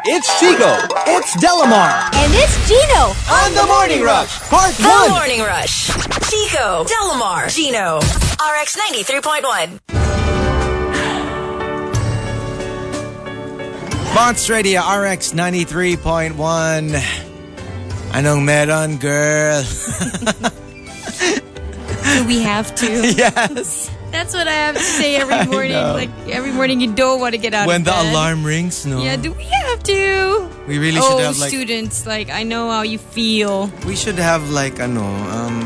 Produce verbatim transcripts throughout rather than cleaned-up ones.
It's Chico. It's Delamar. And it's Gino. On the Morning Rush, Part The one. Morning Rush. Chico, Delamar, Gino. R X ninety-three point one. Monster Radio R X ninety-three point one. Anong meron, girl? Do we have to? Yes. That's what I have to say every morning. Like every morning you don't want to get out When of the bed. alarm rings, no? Yeah, do we have to? We really oh, should have like... students, like I know how you feel. We should have like, ano, um...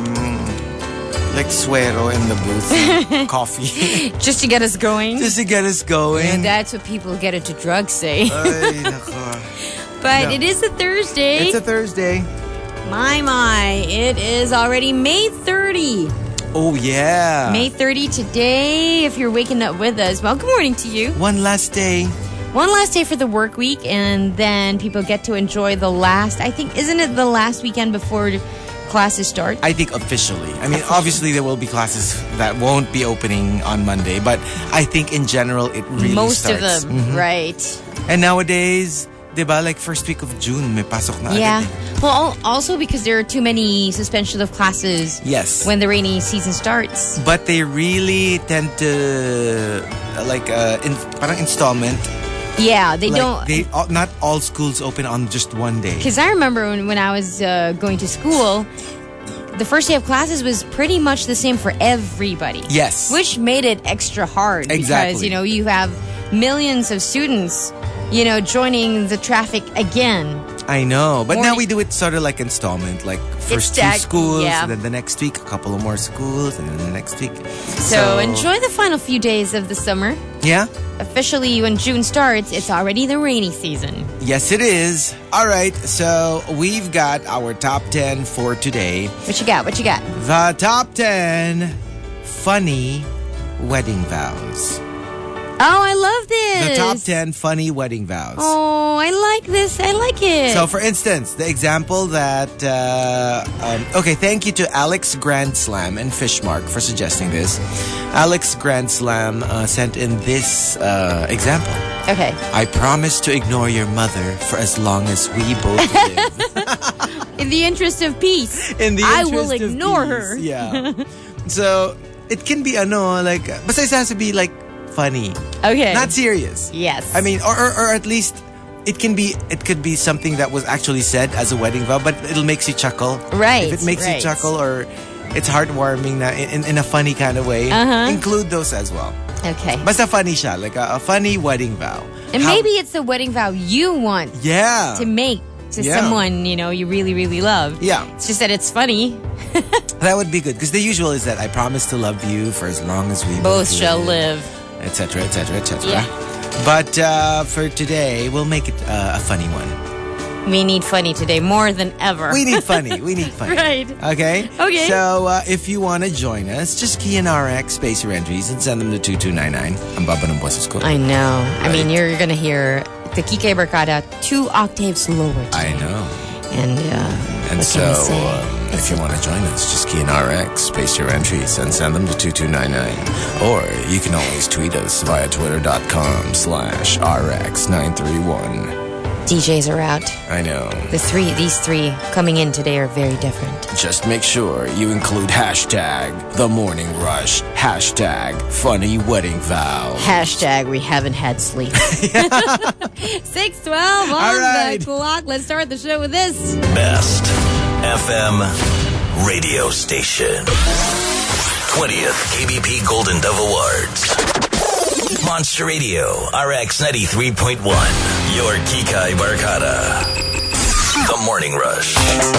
like suero in the booth. Coffee. Just to get us going. Just to get us going. Yeah, that's what people get into drugs say. Ay, nako. But Yeah. it is a Thursday. It's a Thursday. My, my. It is already May thirtieth. Oh, yeah. May thirtieth today. If you're waking up with us, well, good morning to you. One last day. One last day for the work week, and then people get to enjoy the last, I think, isn't it the last weekend before classes start? I think officially. I mean, obviously there will be classes that won't be opening on Monday, but I think in general it really Most starts. of them, Mhm. right. And nowadays, diba, like first week of June, may pasok na Yeah. agad eh. Well, al- also because there are too many suspension of classes Yes. when the rainy season starts. But they really tend to, uh, like, uh, in, parang installment. Yeah, they like don't. They, all, not all schools open on just one day. Because I remember when, when I was uh, going to school, the first day of classes was pretty much the same for everybody. Yes. Which made it extra hard. Because, Exactly. you know, you have millions of students, you know, joining the traffic again. I know. But now Morning- we do it sort of like installment. Like first two stacked, schools, yeah. and then the next week, a couple of more schools, and then the next week. So, enjoy the final few days of the summer. Yeah? Officially, when June starts, it's already the rainy season. Yes, it is. All right, so we've got our top ten for today. What you got? What you got? The top ten funny wedding vows. Oh, I love this. The top ten funny wedding vows. Oh, I like this. I like it. So, for instance, the example that... Uh, um, okay, thank you to Alex Grand Slam and Fishmark for suggesting this. Alex Grand Slam uh, sent in this uh, example. Okay. I promise to ignore your mother for as long as we both live. In the interest of peace, In the I interest will of ignore peace. her. Yeah. So, it can be, ano, like... Basta it has to be, like, funny. Okay. Not serious. Yes. I mean, or, or, or at least... It can be. It could be something that was actually said as a wedding vow, but it'll makes you chuckle. Right, If it makes right. you chuckle, or it's heartwarming na in, in a funny kind of way, Uh-huh. include those as well. Okay. Basta funny siya, like a, a funny wedding vow. And How- maybe it's the wedding vow you want yeah, to make to Yeah. someone, you know, you really, really love. yeah, It's just that it's funny. that would be good because the usual is that I promise to love you for as long as we Both shall live. et cetera, et cetera, et cetera. Yeah. But uh, for today, we'll make it uh, a funny one. We need funny today more than ever. We need funny. We need funny. Right. Okay? Okay. So, uh, if you want to join us, just key in R X, space your entries, and send them to two two nine nine. Ang baba ng boses ko. I know. I mean, Right. you're going to hear the Kike Barkada two octaves lower I today. know. And, uh, And what so, can I say? um, if you want to join us, just key in R X, space your entries, and send them to two two nine nine. Or you can always tweet us via twitter.com slash RX931. D Js are out. I know. The three, these three coming in today are very different. Just make sure you include hashtag The Morning Rush, hashtag Funny Wedding Vow. Hashtag we haven't had sleep. six twelve on All right. the clock. Let's start the show with this. Best F M radio station. twentieth K B P Golden Dove Awards. Monster Radio, R X ninety-three point one. Your Kikay Barkada. The Morning Rush.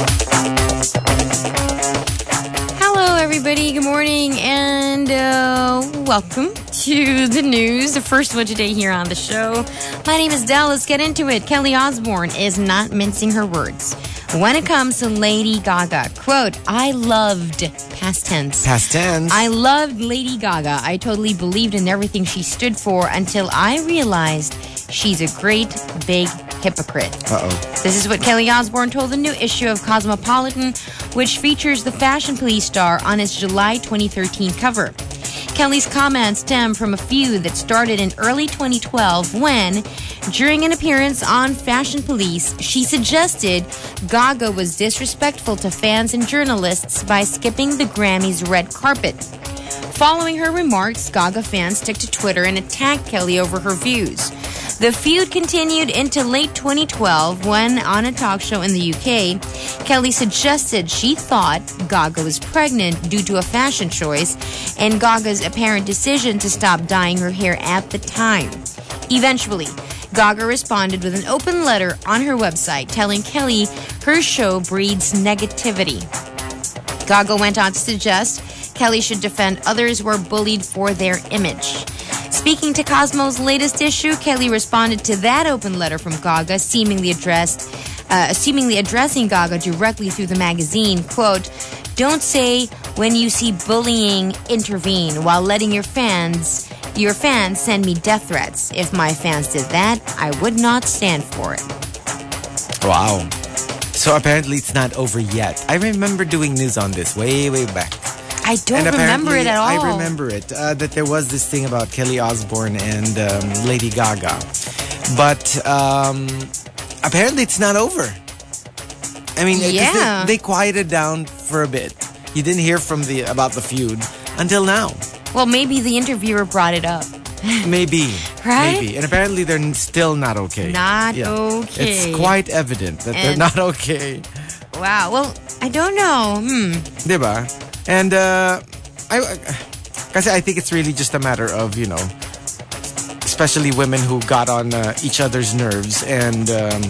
Hello, everybody. Good morning and uh, welcome to the news. The first one today here on the show. My name is Del. Let's get into it. Kelly Osbourne is not mincing her words when it comes to Lady Gaga. Quote, I loved, past tense. Past tense. I loved Lady Gaga. I totally believed in everything she stood for until I realized she's a great big hypocrite. Uh-oh. This is what Kelly Osbourne told the new issue of Cosmopolitan, which features the Fashion Police star on its July twenty thirteen cover. Kelly's comments stem from a feud that started in early twenty twelve when During an appearance on Fashion Police, she suggested Gaga was disrespectful to fans and journalists by skipping the Grammys' red carpet. Following her remarks, Gaga fans took to Twitter and attacked Kelly over her views. The feud continued into late twenty twelve when, on a talk show in the U K, Kelly suggested she thought Gaga was pregnant due to a fashion choice and Gaga's apparent decision to stop dyeing her hair at the time. Eventually, Gaga responded with an open letter on her website telling Kelly her show breeds negativity. Gaga went on to suggest Kelly should defend others who are bullied for their image. Speaking to Cosmo's latest issue, Kelly responded to that open letter from Gaga, seemingly addressed, uh, seemingly addressing Gaga directly through the magazine. Quote, "Don't say when you see bullying, intervene while letting your fans, your fans send me death threats. If my fans did that, I would not stand for it." Wow. So apparently it's not over yet. I remember doing news on this way, way back. I don't and remember it at all. I remember it, uh, that there was this thing about Kelly Osbourne and um, Lady Gaga. But um, apparently it's not over. I mean, 'cause Yeah. they, they quieted down for a bit. You didn't hear from the about the feud until now. Well, maybe the interviewer brought it up. Maybe. Right? Maybe. And apparently they're n- still not okay. Not okay. It's quite evident that they're And- not okay. Wow. Well, I don't know. Hmm. Diba? And uh, I, kasi I think it's really just a matter of, you know, especially women who got on uh, each other's nerves and, um,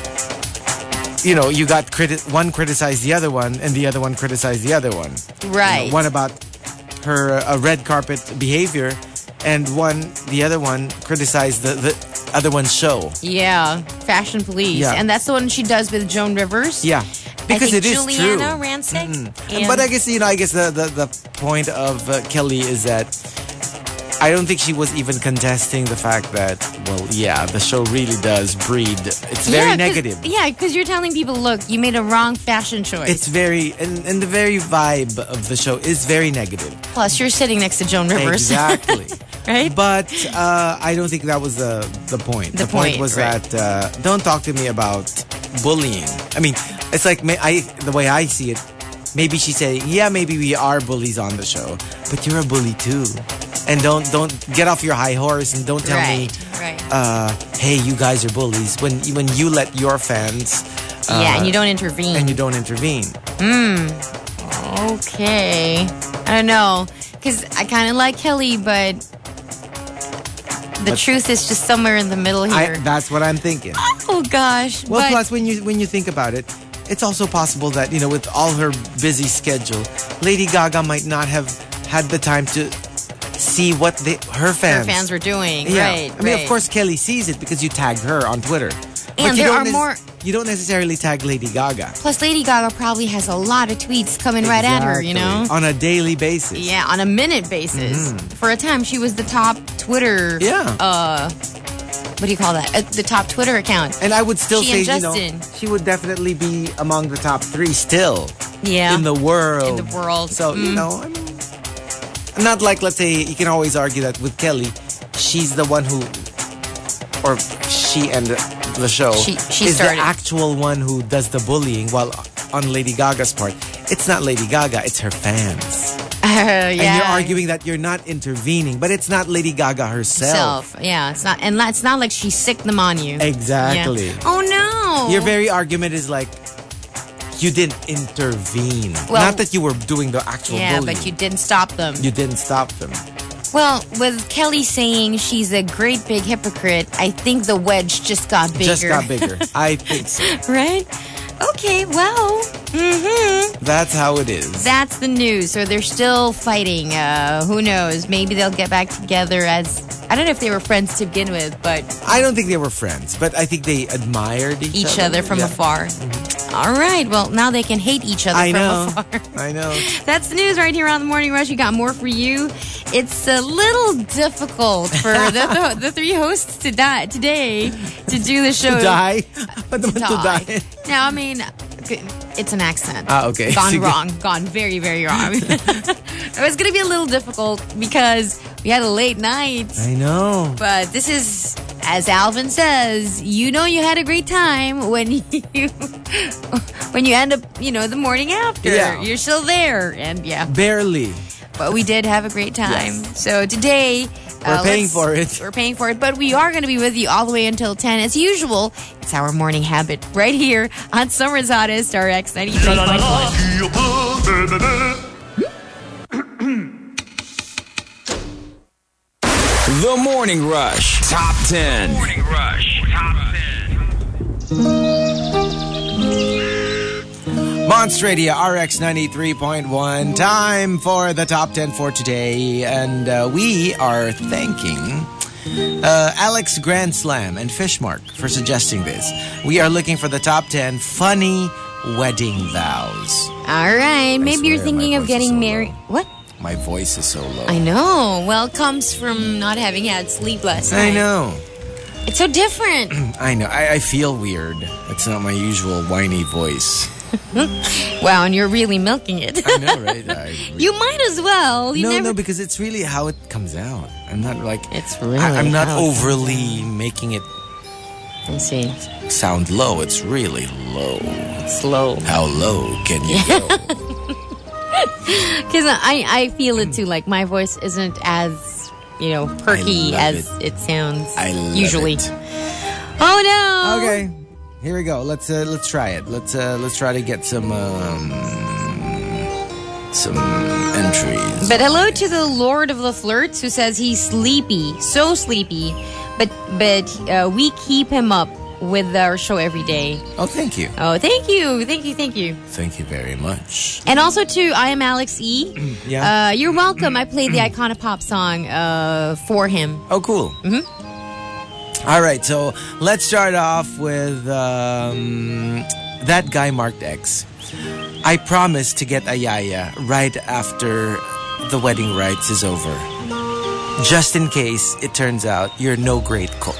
you know, you got criti- one criticized the other one and the other one criticized the other one. Right. You know, one about her uh, red carpet behavior and one, the other one criticized the, the other one's show. Yeah. Fashion Police. Yeah. And that's the one she does with Joan Rivers. Yeah. Because I think it is Juliana true. Rancic. Mm-hmm. And- But I guess, you know, I guess the, the, the point of uh, Kelly is that I don't think she was even contesting the fact that, well, yeah, the show really does breed. It's very Yeah, 'cause- negative. Yeah, because you're telling people, look, you made a wrong fashion choice. It's very, and, and the very vibe of the show is very negative. Plus, you're sitting next to Joan Rivers. Exactly. Right? But uh, I don't think that was the, the point. The The, point, point, was right. that uh, don't talk to me about bullying. I mean, it's like may- I the way I see it, maybe she's saying, yeah, maybe we are bullies on the show, but you're a bully too. And don't don't get off your high horse and don't tell right, me, right. uh, hey, you guys are bullies. When when you let your fans, uh, yeah, and you don't intervene. and you don't intervene. Okay. I don't know. Because I kind of like Kelly, but the But- truth is just somewhere in the middle here. I, that's what I'm thinking. oh, gosh. Well, but, plus when you when you think about it, it's also possible that, you know, with all her busy schedule, Lady Gaga might not have had the time to see what they, her fans her fans were doing. Yeah. Right, I mean, right. of course, Kelly sees it because you tagged her on Twitter. And you there don't are more- You don't necessarily tag Lady Gaga. Plus, Lady Gaga probably has a lot of tweets coming right at her, you know? Exactly. On a daily basis. Yeah, on a minute basis. For a time, she was the top Twitter. Yeah. Uh, what do you call that? Uh, the top Twitter account. And I would still She say, and you know, Justin. she would definitely be among the top three still Yeah. in the world. In the world. So, you Mm. know, I mean, not like, let's say, you can always argue that with Kelly, she's the one who, or she and the show, She- she is started. the actual one who does the bullying, while on Lady Gaga's part, it's not Lady Gaga, it's her fans. Uh, yeah. And you're arguing that you're not intervening, but it's not Lady Gaga herself. Self. Yeah, it's not, and it's not like she sicked them on you. Exactly. Yeah. Oh no. Your very argument is like, you didn't intervene. Well- not that you were doing the actual Yeah, bullying. but you didn't stop them. You didn't stop them. Well, with Kelly saying she's a great big hypocrite, I think the wedge just got bigger. Just got bigger. I think so. Right? Okay, well, mm-hmm. That's how it is. That's the news. So they're still fighting. Uh, who knows? Maybe they'll get back together as... I don't know if they were friends to begin with, but I don't think they were friends, but I think they admired each, each other from Yeah. afar. All right. Well, now they can hate each other I from know. afar. I know. That's the news right here on The Morning Rush. We got more for you. It's a little difficult for the, the, the three hosts to die today to do the show. To die? What naman to Die. die? No, I mean, it's an accent. Ah, okay. Gone Sige. wrong. Gone very, very wrong. It was going to be a little difficult because we had a late night. I know. But this is as Alvin says, you know you had a great time when you when you end up, you know, the morning after. Yeah. You're still there. And yeah. Barely. But we did have a great time. Yes. So today... We're uh, paying let's- for it. We're paying for it. But we are going to be with you all the way until ten. As usual, it's our morning habit right here on Summer's Hottest, R X ninety-three point one. The Morning Rush Top ten. Morning Rush Top ten. Monster Radio R X ninety-three point one. Time for the top ten for today. And uh, we are thanking uh, Alex Grand Slam and Fishmark for suggesting this. We are looking for the top ten funny wedding vows. All right. Maybe you're swear thinking my of voice is getting so married. low. What? My voice is so low. I know. Well, it comes from not having had sleep last night. I know. It's so different. I know. I, I feel weird. It's not my usual whiny voice. Wow, and you're really milking it. I know, right? I really- You might as well. You no, never... no, because it's really how it comes out. I'm not like... It's really I, I'm not how it overly making it I see. sound low. It's really low. Slow. How low can you go? Because I, I feel it too. Like my voice isn't as, you know, perky I love as it, sounds I love usually. it. Oh no! Okay, here we go. Let's uh, let's try it. Let's uh, let's try to get some um, some entries. But hello to the Lord of the Flirts who says he's sleepy, so sleepy, but but uh, we keep him up with our show every day. Oh, thank you, Oh, thank you, thank you, thank you. thank you very much. And also to I am Alex E. Yeah. Uh, you're welcome. I played the Icona Pop song uh, for him. Oh, cool. Mm-hmm. All right, so let's start off with um, that guy marked X. I promise to get a yaya right after the wedding rites is over. Just in case it turns out you're no great cook.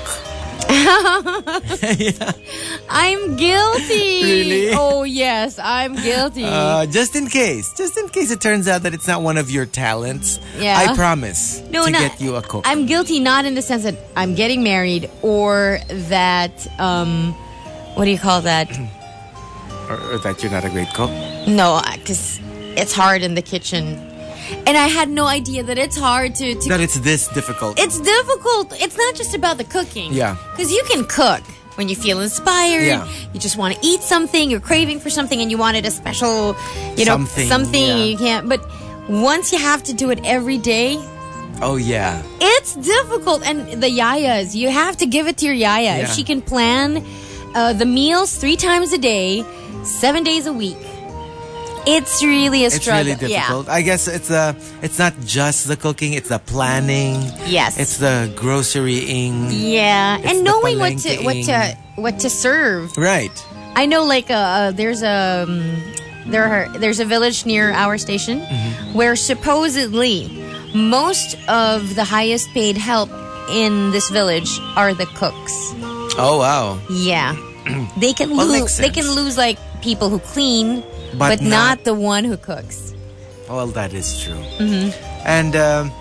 I'm guilty. Really? Oh, yes, I'm guilty. Uh, just in case. Just in case it turns out that it's not one of your talents. Yeah. I promise No, to not- get you a cook. I'm guilty not in the sense that I'm getting married or that, um, what do you call that? or, or that you're not a great cook. No, because it's hard in the kitchen. And I had no idea that it's hard to... to That it's this difficult. It's difficult. It's not just about the cooking. Yeah. Because you can cook when you feel inspired. Yeah. You just want to eat something. You're craving for something and you wanted a special, you know, Something, something yeah. you can't. But once you have to do it every day, oh, yeah. it's difficult. And the yayas, you have to give it to your yaya. If Yeah. she can plan uh, the meals three times a day, seven days a week. It's really a It's struggle. really difficult. I guess it's the it's not just the cooking, it's the planning. Yes. It's the grocerying. Yeah. It's And the knowing what to what to palengkeing. what to serve. Right. I know, like, uh, uh, there's a um, there are there's a village near our station Mm-hmm. where supposedly most of the highest paid help in this village are the cooks. Oh, wow. Yeah, they can Well, lose. makes They can sense. lose like people who clean, But but, not, not- the one who cooks. Well, that is true. Mm-hmm. And um,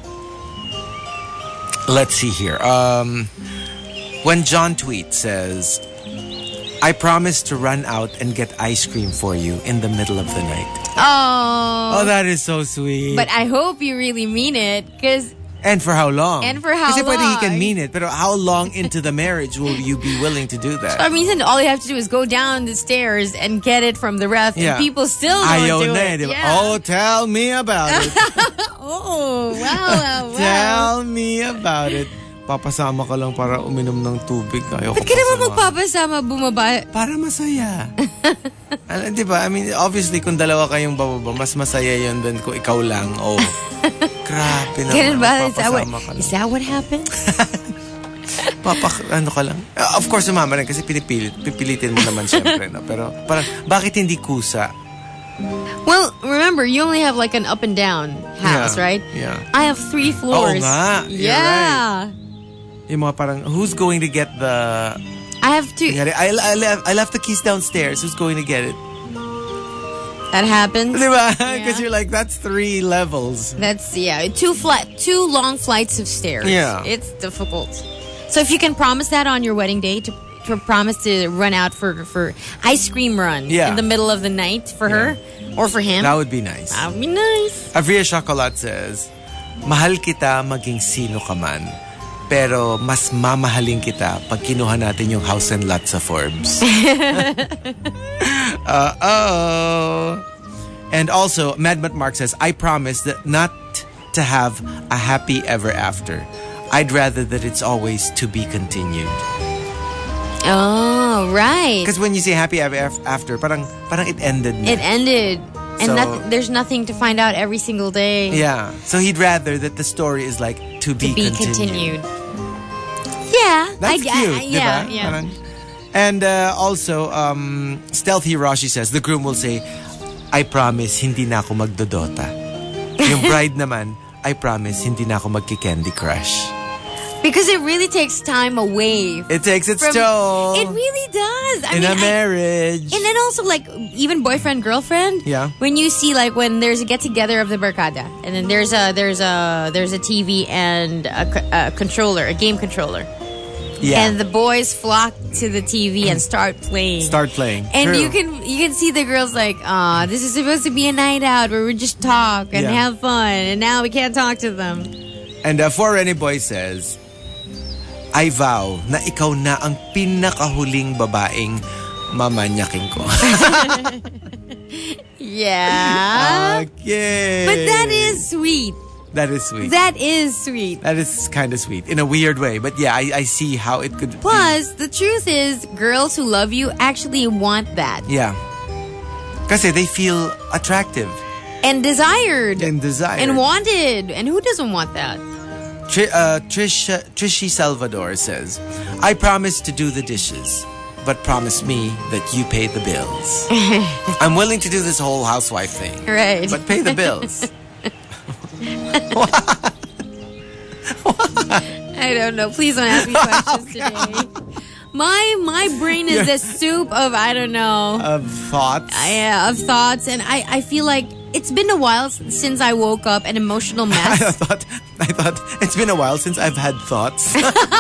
let's see here. Um, when John Tweet says, I promise to run out and get ice cream for you in the middle of the night. Oh, Oh, that is so sweet. but I hope you really mean it, because and for how long? And for how Kasi pwede he can long? mean it, but how long into the marriage will you be willing to do that? I mean, all you have to do is go down the stairs and get it from the ref, Yeah. and people still don't Ayaw do na eh, it. di ba? Yeah. Oh, tell me about it. Oh, wow, wow, wow. Tell me about it. Papasama ka lang para uminom ng tubig. Ayaw Ba't ko ka naman pasama. magpapasama bumaba? Para masaya. Alam, di ba? I mean, obviously, kung dalawa kayong bababa, mas masaya yun than kung ikaw lang. Oh, grabe naman. Ganun ba? Is that, what, Papasama ka lang. is that what happened? Papak, ano ka lang. Uh, of course, umama rin kasi pinipilit. Pipilitin mo naman syempre. No? Pero parang, bakit hindi kusa? Well, remember, you only have like an up and down house, Yeah, right? yeah. I have three floors. Oo nga, you're Yeah. Yung mga parang, who's going to get the... I have to. Kunyari, I, I, left, I left the keys downstairs. Who's going to get it? That happens. Di ba? Yeah. Because you're like, that's three levels. That's, yeah, two flat, two long flights of stairs. Yeah. It's difficult. So if you can promise that on your wedding day, to, to promise to run out for for ice cream run Yeah. in the middle of the night for her or for him, That would be nice. that would be nice. Avria Chocolat says, mahal kita maging sino ka man, pero mas mamahalin kita pag kinuha natin yung house and lot sa Forbes. Uh-oh. And also, Madmat Mark says, I promise that not to have a happy ever after. I'd rather that it's always to be continued. Oh, right. Because when you say happy ever af- after, parang, parang it ended na. It ended. And So- noth- there's nothing to find out every single day. Yeah. So he'd rather that the story is like to be, To be continued. continued. Yeah. That's I, cute, I, yeah, diba? yeah. Parang- and uh, also, um, Stealthy Roshi says, the groom will say, I promise, hindi na ako magdodota. Yung bride naman, I promise, hindi na ako magki-Candy Crush. Because it really takes time away. It takes its from- toll. It really does. I in mean, a I- marriage. and then also, like, even boyfriend, girlfriend. Yeah. When you see, like, when there's a get-together of the barkada, and then there's a there's a there's a T V and a, co- a controller, a game controller, yeah. and the boys flock to the T V and start playing. Start playing. And True. you can you can see the girls like, ah, this is supposed to be a night out where we just talk and Yeah. have fun, and now we can't talk to them. And uh, For Renny Boy says, I vow na ikaw na ang pinakahuling babaeng mamanyakin ko. Yeah. Okay. But that is sweet. That is sweet. That is sweet. That is kind of sweet in a weird way. But yeah, I, I see how it could Plus, the truth is, girls who love you actually want that. be. Yeah. Kasi they feel attractive And desired. and desired. And wanted. And who doesn't want that? Tri- uh, Trish, Trishy Salvador says, I promise to do the dishes, but promise me that you pay the bills. I'm willing to do this whole housewife thing, Right. but pay the bills. I don't know. Please don't ask me questions today. My my brain is a soup of, I don't know, Of thoughts. yeah, of thoughts. And I, I feel like it's been a while s- since I woke up an emotional I mess. thought, I thought it's been a while since I've had thoughts.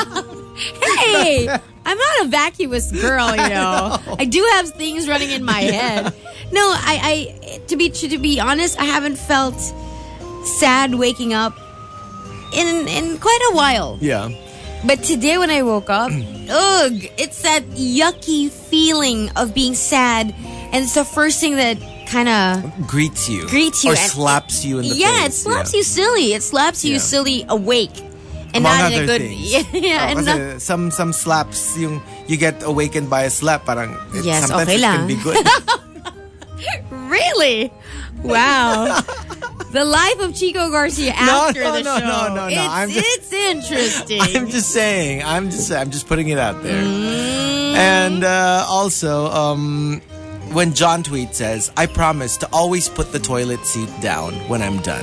Hey, I'm not a vacuous girl, you know. I do have things running in my head. No, I, I to be to be honest, I haven't felt sad waking up in in quite a while. Yeah. But today when I woke up, ugh, it's that yucky feeling of being sad, and it's the first thing that kind of Greets you. greets you Or and- slaps you in the yeah, face. it slaps you silly. It slaps you Yeah. silly awake, and Among not in other a good things. yeah, yeah Oh, and kasi not, some some slaps yung you get awakened by a slap parang it, Yes, sometimes okay it can lang. be good. really. Wow. The life of Chico Garcia No, after no, the no, show. no, no, no. It's, I'm just- it's interesting. I'm just saying. I'm just I'm just putting it out there. Mm. And uh, also um when John Tweet says, I promise to always put the toilet seat down when I'm done.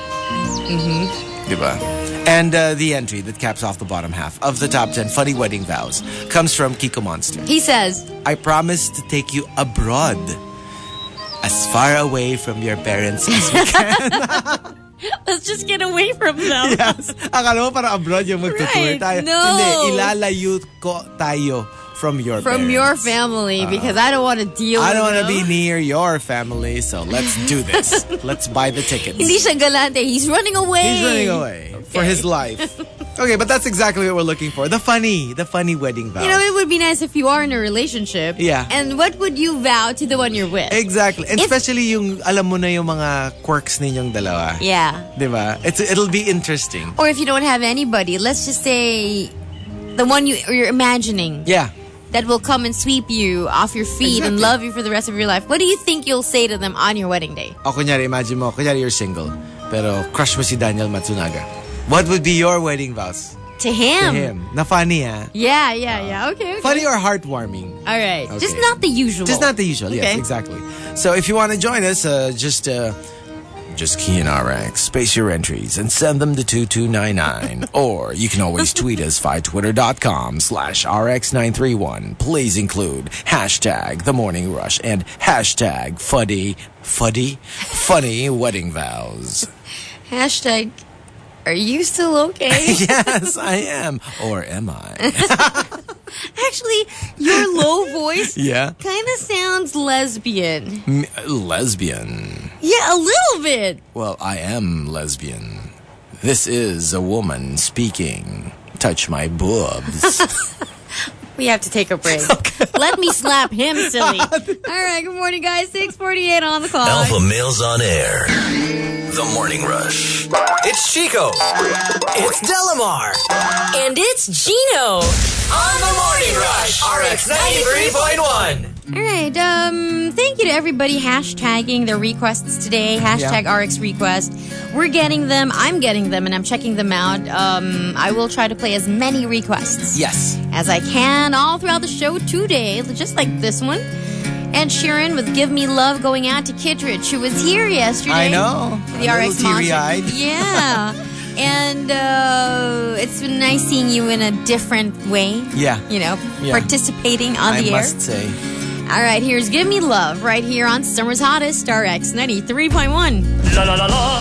Mm-hmm. Diba? And uh, the entry that caps off the bottom half of the top ten funny wedding vows comes from Kiko Monster. He says, I promise to take you abroad, as far away from your parents as we can. let's just get away from them. Yes. Akala mo para abroad yung magtutour Right. tayo. No. Hindi, ilalayo ko tayo from your From parents. your family, because I don't want to deal I with don't want to them. be near your family, so let's do this. Let's buy the tickets. Hindi siya galante. He's running away. He's running away for his life. Okay, but that's exactly what we're looking for. The funny, the funny wedding vows. You know, it would be nice if you are in a relationship. Yeah. And what would you vow to the one you're with? Exactly. And If- especially yung, alam mo na yung mga quirks ninyong dalawa. Yeah. Diba? It's, it'll be interesting. Or if you don't have anybody, let's just say the one you, you're imagining Yeah. that will come and sweep you off your feet and Exactly. love you for the rest of your life. What do you think you'll say to them on your wedding day? O kunyari, imagine mo, kunyari you're single, pero crush mo si Daniel Matsunaga. What would be your wedding vows To him. to him? Na funny, ah. Yeah, yeah, yeah. Okay, okay. Funny or heartwarming? All right. Okay. Just not the usual. Just not the usual. Yes, Okay. exactly. So if you want to join us, uh, just uh, just key in R X, space your entries, and send them to two two nine nine. Or you can always tweet us via twitter.com slash RX931. Please include hashtag The Morning Rush and hashtag Fuddy, Fuddy, Funny Wedding Vows. Hashtag Are you still okay? Yes, I am. Or am I? Actually, your low voice Yeah. kind of sounds lesbian. M- lesbian. Yeah, a little bit. Well, I am lesbian. This is a woman speaking. Touch my boobs. We have to take a break. Let me slap him, silly. All right, good morning, guys. six forty-eight on the clock. Alpha Males on Air. The Morning Rush. It's Chico. It's Delamar. And it's Gino. On the Morning Rush. R X ninety-three point one. All right, um, thank you to everybody hashtagging their requests today. Hashtag Yeah. R X request. We're getting them. I'm getting them, and I'm checking them out. Um, I will try to play as many requests Yes. as I can all throughout the show today, just like this one. Ed Sheeran with Give Me Love going out to Kittredge, who was here yesterday. I know. The A R X little teary-eyed. Monster. Yeah. And uh, it's been nice seeing you in a different way. Yeah. You know, Yeah. participating on I the air. must say. All right, here's Give Me Love right here on Summer's Hottest, R X ninety-three point one. La la la la.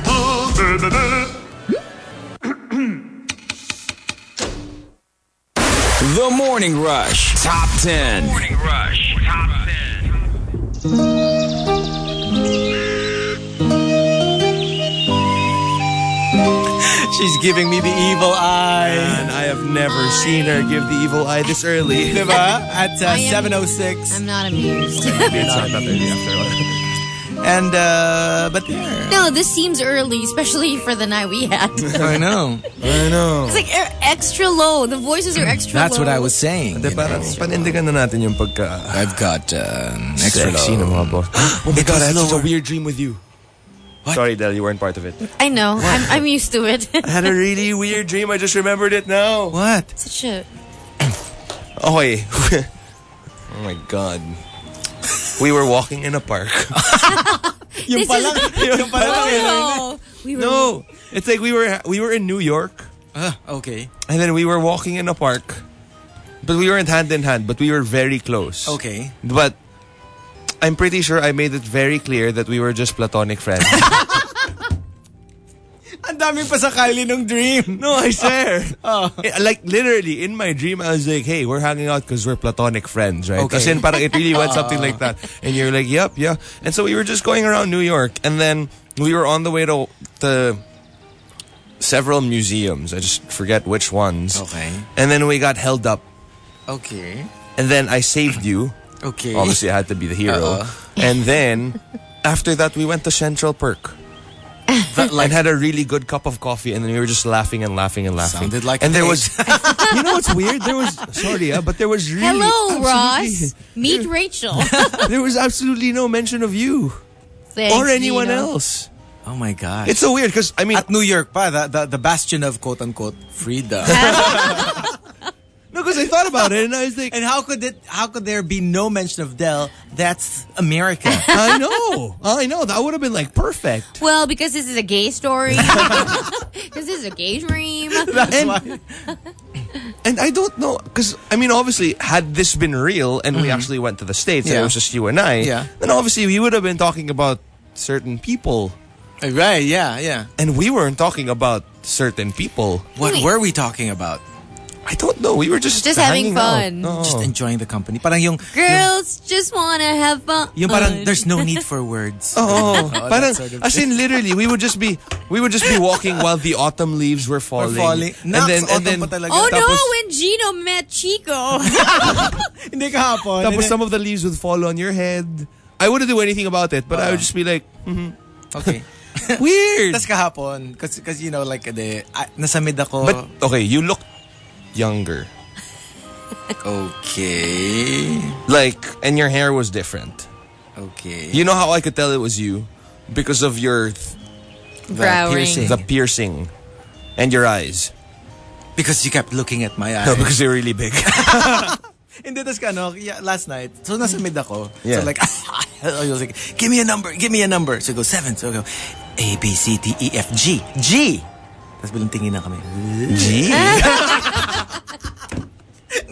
The Morning Rush Top ten. Morning Rush Top ten. She's giving me the evil eye. And I have never seen her give the evil eye this early. Diba? At uh, I am- seven oh six. I'm not amused. It's not that early after all. And, uh, but there. No, this seems early, especially for the night we had. I know. I know. It's like e- extra low. The voices are extra That's low. what I was saying. De, you parang know. panindigan na natin yung pagka... I've got um, extra Sexy low. na mga boss. Oh my It God, was I had such a lower. weird dream with you. What? Sorry, Del, you weren't part of it. I know. I'm, I'm used to it. I had a really weird dream. I just remembered it now. What? Such a... Okay. Oh my God. We were walking in a park. Yung This palang, is- yung palang. Oh, no. We were... No, it's like we were we were in New York, Ah, okay. and then we were walking in a park, but we weren't hand in hand, but we were very close. Okay. But I'm pretty sure I made it very clear that we were just platonic friends. Ang daming pasakali nung dream. No, I swear. Oh. Eh, Like literally in my dream, I was like, "Hey, we're hanging out because we're platonic friends, right?" Okay. As in, parang it really went something like that, and you're like, "Yep, yeah." And so we were just going around New York, and then we were on the way to to several museums. I just forget which ones. Okay. And then we got held up, Okay. and then I saved you. Okay. Obviously, I had to be the hero. Uh-oh. And then after that, we went to Central Perk. That, like, And had a really good cup of coffee, and then we were just laughing and laughing and laughing. Sounded like and a there date. was, you know what's weird? There was, sorry, uh, but there was really, Hello, absolutely- Ross. Meet Rachel. there was absolutely no mention of you Thanks, or anyone Gino. else. oh my gosh. It's so weird because I mean, At New York pa, the, the, the bastion of quote-unquote freedom. no, because I thought about it and I was like, And how could it? How could there be no mention of Del? That's America. I know, I know, that would have been like perfect. Well, because this is a gay story. Because this is a gay dream. That's And- why. And I don't know, because, I mean, obviously, had this been real and we actually went to the States and Yeah. it was just you and I, Yeah. then obviously we would have been talking about certain people. Right? Yeah, yeah. And we weren't talking about certain people. What Wait. were we talking about? I don't know. We were just Just having hanging fun. out. Oh. Just enjoying the company. Parang yung Girls just want to have fun. yung, yung parang there's no need for words. Oh, that parang, sort of as in literally, we would just be, we would just be walking while the autumn leaves were Or falling. falling. And Naks, then, and autumn then, pa talaga. Oh no, Tapos- when Gino met Chico. Hindi kahapon. tapos Hindi. some of the leaves would fall on your head. I wouldn't do anything about it, but I would just be like, Okay. weird. Tapos kahapon, because you know, like, de, ah, nasa mid ako. But, okay, you look younger. Okay. Like, and your hair was different. Okay. You know how I could tell it was you? Because of your, th- Browing. piercing. the piercing and your eyes. Because you kept looking at my eyes. No, because they're really big. Hindi, tas ka, no, yeah, last night, so nasa mid ako. Yeah. So like, I was like, give me a number, give me a number. So I go, seven. So I go, A, B, C, D, E, F, G. G! Tapos bilang tingin na kami. Gee. Nakaka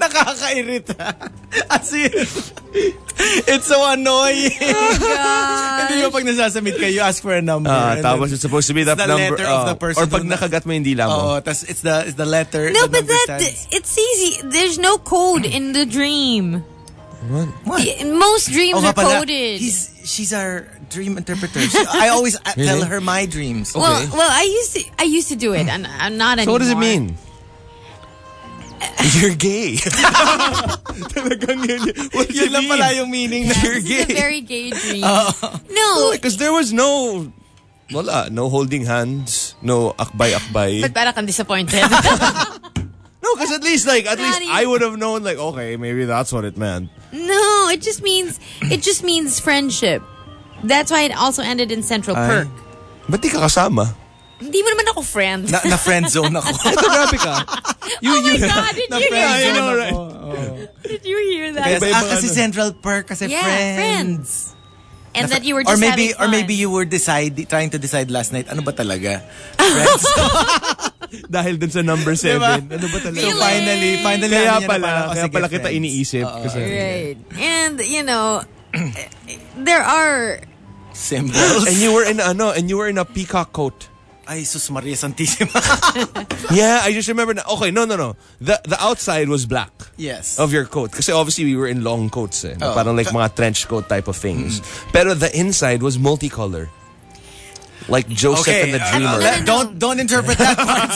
nakakairita. As in, it's so annoying. Hindi mo pag nasasubmit kayo, you ask for a number. Ah, tapos it's supposed to be that the number. letter of the oh. person Or pag who- nakagat mo yung dila mo. Oo, tas it's the, it's the letter. No, the but number that stands. it's easy. There's no code in the dream. What? Y- Most dreams Oh, are nga pala, coded. He's, she's our dream interpreter. She- I always uh, tell her my dreams. well, well, I used to, I used to do it, and I'm not So anymore. what does it mean? You're gay. Talagang yun. What Yun lang pala yung meaning na Yeah, you're this is a gay. very gay dream. No, Because there was no, wala, no holding hands, no akbay-akbay. but parang kang disappointed. No, because at least, like, at least Daddy. I would have known, like, okay, maybe that's what it meant. No, it just means it just means friendship. That's why it also ended in Central Perk. Ba't di ka kasama? Hindi mo naman ako friend. Na, na friend zone ako. Ito, grabe ka. You, oh my God, did na you friend hear zone know, that? right? ako. Did you hear that? Kaya, Iba-iba ah, kasi ano. Central Perk, kasi yeah, friends. friends. And Na that you were or just maybe having fun. or maybe you were decide trying to decide last night ano ba talaga friends. Dahil dun sa number seven. Ano ba talaga? So Feeling. finally finally Kaya ano niya na pala, parang, oh, kaya sige, pala kita friends. iniisip. Oo. Kasi, Right. And, you know, there are... Symbols. and you were in ano, and you were in a peacock coat. Ay, sus Maria Santissima. Yeah, I just remember. Na, okay, no, no, no. The the outside was black. Yes. Of your coat. Kasi obviously we were in long coats eh. Oh. Parang like mga trench coat type of things. Pero the inside was multicolor. Like Joseph Okay, and the uh, Dreamer. no, no, no. don't don't interpret that part.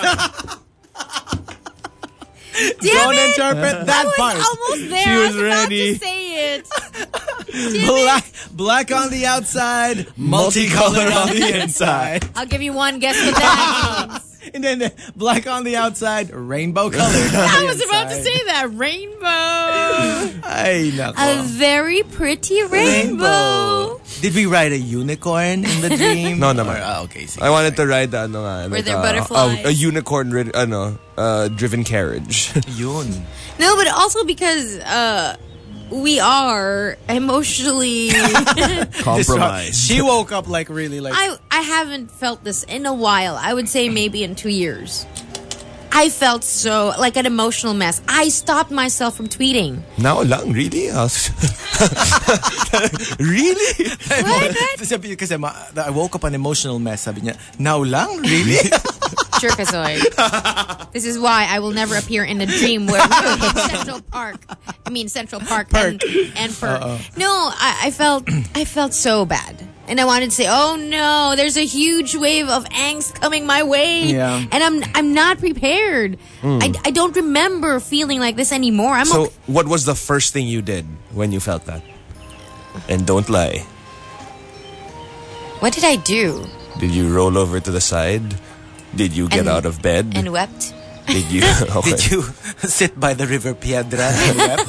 Damn don't it! interpret that I was part. almost there. She I was was about ready. to say it. Black, black on the outside, multicolored on the inside. I'll give you one guess what that means. And then uh, black on the outside, rainbow colored. on I the was about to inside. say that. Rainbow. Ay, nako. A very pretty rainbow. Did we ride a unicorn in the dream? No naman. Or, ah, okay. Sige. I wanted to ride the ano nga. Were like, there uh, butterflies? A, a unicorn rid, ano, uh, driven carriage. Yun. No, but also because uh, we are emotionally... Compromised. She woke up like really like. I, I haven't felt this in a while. I would say maybe in two years. I felt so, like an emotional mess. I stopped myself from tweeting. Now lang, really? I was- really? What? Sabi, kasi ma, I woke up an emotional mess. Sabi niya, now lang? Really? Sure, Kazoy. This is why I will never appear in a dream where Central Park. I mean Central Park and and Perk. No, I, I felt I felt so bad, and I wanted to say, "Oh no, there's a huge wave of angst coming my way," Yeah. and I'm I'm not prepared. I, I don't remember feeling like this anymore. I'm So, okay. what was the first thing you did when you felt that? And don't lie. What did I do? Did you roll over to the side? Did you get And- out of bed? And wept. Did you? Okay. Did you sit by the river Piedra and wept?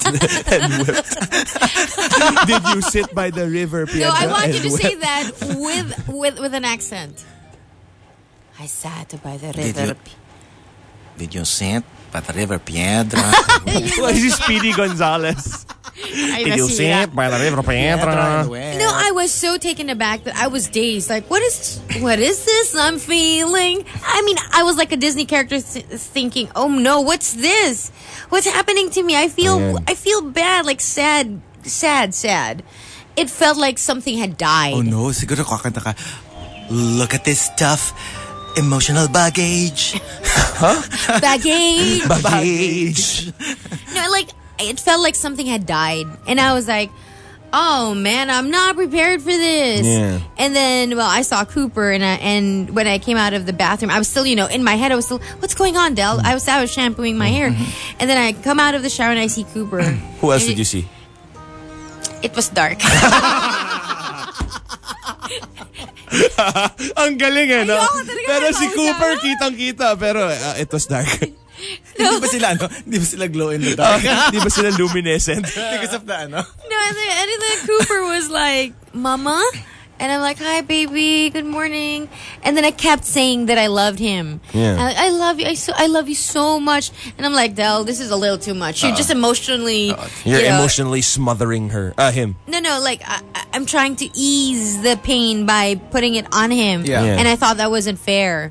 Did you sit by the river, Piedra? No, I want you and to wept? say that with with with an accent. I sat by the Did river. you- Did you sit by the river Piedra? Why is this Speedy Gonzales? Ay, Did you nasira. sit by the river, Piedra Piedra? and wept. No, I was so taken aback that I was dazed. Like, what is what is this I'm feeling? I mean, I was like a Disney character th- thinking, "Oh no, what's this? What's happening to me? I feel Ayan. I feel bad, like sad, sad, sad." It felt like something had died. Oh no, siguro kakanta ka. Look at this stuff. Emotional baggage. Baggage. Baggage. No, like it felt like something had died, and I was like, "Oh man, I'm not prepared for this." Yeah. And then, well, I saw Cooper, and I, and when I came out of the bathroom, I was still, you know, in my head, I was still, "What's going on, Del?" I was I was shampooing my hair, and then I come out of the shower and I see Cooper. Who else And did you it- see? It was dark. Ang galing eh, no? Ayoko talaga Pero si nakausap. Cooper, kitang-kita. Pero uh, it was dark. Hindi ba sila ano? Hindi ba sila glow in the Uh, dark? Di ba sila luminescent? Because of the ano? No, and then, and then Cooper was like, "Mama," and I'm like, "Hi, baby. Good morning." And then I kept saying that I loved him. Yeah. I, I love you. I so I love you so much. And I'm like, Del, this is a little too much. You're just emotionally. You're you know- emotionally smothering her. Uh, him. No, no. Like I, I- I'm trying to ease the pain by putting it on him. Yeah. Yeah. And I thought that wasn't fair.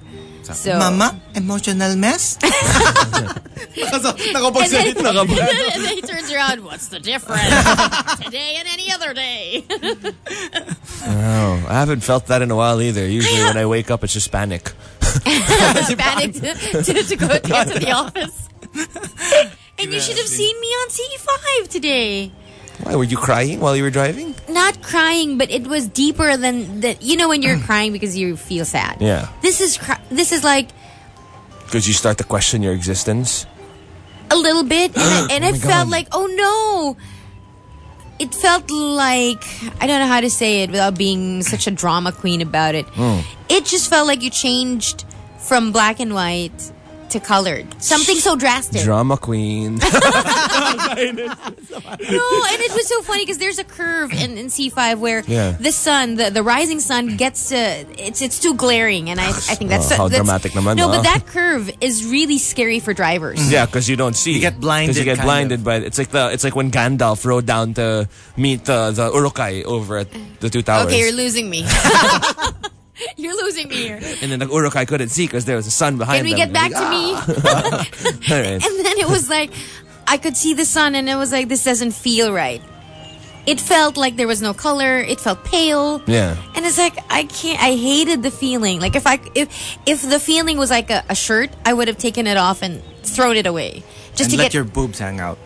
So, Mama, emotional mess? Nakapagsalita. And, then- and then he turns around, what's the difference? Today and any other day. Oh, I haven't felt that in a while either. Usually when I wake up, it's just panic. Panic to, to, to go to get to the office. And you should have seen me on C five today. Why, were you crying while you were driving? Not crying, but it was deeper than that. You know when you're crying because you feel sad. Yeah. This is cry- this is like Because you start to question your existence. a little bit, and, I, and Oh it my felt God. like, oh no. It felt like, I don't know how to say it without being such a drama queen about it. Mm. It just felt like you changed from black and white to colored. Something so drastic. Drama queen. No, and it was so funny because there's a curve in, in C five where Yeah. the sun, the, the rising sun gets to, it's it's too glaring, and I I think that's Oh, how that's, dramatic naman, No, ah. but that curve is really scary for drivers. Yeah, because you don't see. You get blinded, Because you get kind blinded of. by it's like the it's like when Gandalf rode down to meet the the Urukai over at the two towers. Okay, you're losing me. You're losing me here. And then the Urukai couldn't see because there was a sun behind Can we them. get back to me? All right. And then it was like, I could see the sun, and it was like, this doesn't feel right. It felt like there was no color. It felt pale. Yeah. And it's like, I can't, I hated the feeling. Like if I, if, if the feeling was like a, a shirt, I would have taken it off and thrown it away. Just And to let get, your boobs hang out.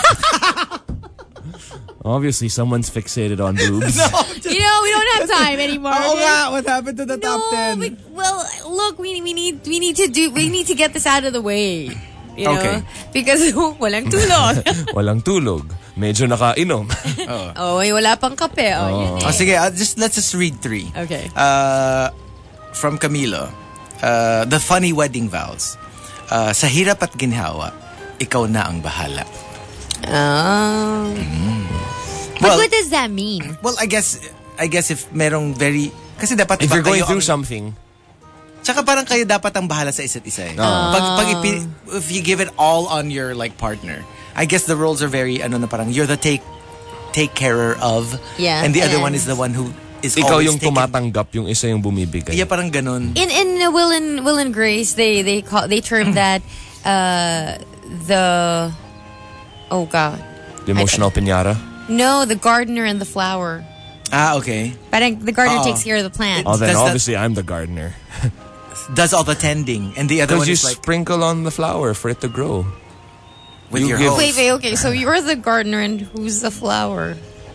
Obviously, someone's fixated on boobs. you know, we don't have time anymore. Oh, okay? nga, what happened to the No, top ten? but, well, look, we, we need, we need to do, we need to get this out of the way. You know? Okay. Because walang tulog. Walang tulog. Medyo nakainom. Oh, may wala pang kape. Oh, yun eh. Oh, sige, uh, just, let's just read three. Okay. Uh, from Camilo. Uh, the funny wedding vows. Uh, sa hirap at ginhawa, ikaw na ang bahala. Oh. But Well- what does that mean? Well, I guess, I guess if merong very... Kasi dapat If iba you're going kayo through ang- something, Tsaka parang kayo dapat ang bahala sa isa't isa eh. Pag, pag ipi, if you give it all on your like partner, I guess the roles are very, ano na parang, you're the take take carer of, Yeah, and the other and- one is the one who is ikaw always yung taking... tumatanggap, yung isa yung bumibigay. Yeah, parang ganun. In in uh, Will and Will and Grace, they they call they term that uh, the oh god The emotional piñata. no the gardener and the flower. Ah, okay. Parang the gardener Oo. takes care of the plant. Oh, then Does that- obviously I'm the gardener. Does all the tending, and the other Because one you is like sprinkle on the flower for it to grow. with you your give- hose. Wait, wait, okay. So you're the gardener, and who's the flower?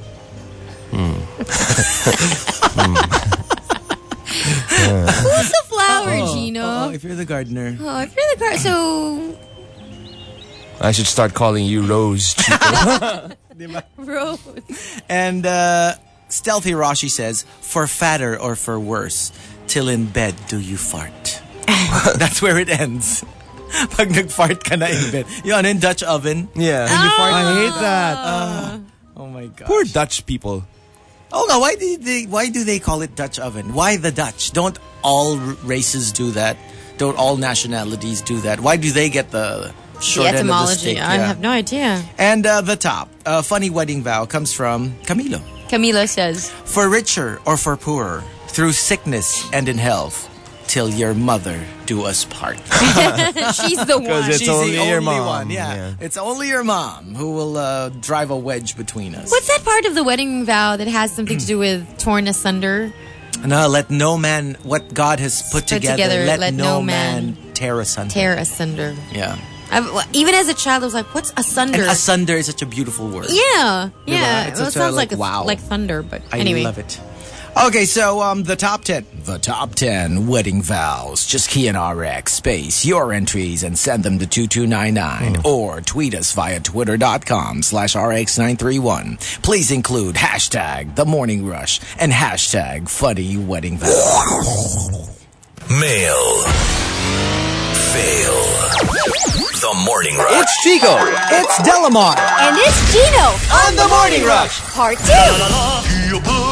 Who's the flower, Gino? Oh, if you're the gardener. Oh, if you're the gardener, so I should start calling you Rose. Chico. Rose. And uh, Stealthy Rashi says, for fatter or for worse, till in bed do you fart. That's where it ends. Pag nag-fart ka na in bed. Yun, in Dutch oven. Yeah. I hate that. Oh my God. Poor Dutch people. Oh, God, why do they why do they call it Dutch oven? Why the Dutch? Don't all r- races do that? Don't all nationalities do that? Why do they get the short The end of the etymology. stick? I Yeah. have no idea. And uh, the top, uh, funny wedding vow comes from Camilo. Camila says, For richer or for poorer, through sickness and in health, till your mother do us part. she's the one. It's She's only the your only mom. one. Yeah. Yeah. It's only your mom who will uh, drive a wedge between us. What's that part of the wedding vow that has something to do with torn asunder? No, let no man, what God has put, Put together, together, let, let no no man, man tear asunder. Tear asunder. Yeah. I've, well, even as a child, I was like, "What's asunder?" And asunder is such a beautiful word. yeah, yeah. It's Well, it such a, sounds like, like a, wow. like thunder, but I anyway. love it. Okay, so um, the top ten. The top ten wedding vows. Just key in R X space your entries and send them to two two nine nine or tweet us via twitter.com slash RX931. Please include hashtag The Morning Rush and hashtag Funny Wedding Vows. Mail. Fail. The Morning Rush. It's Chico. It's Delamar. And it's Gino. On the Morning Rush. Part two.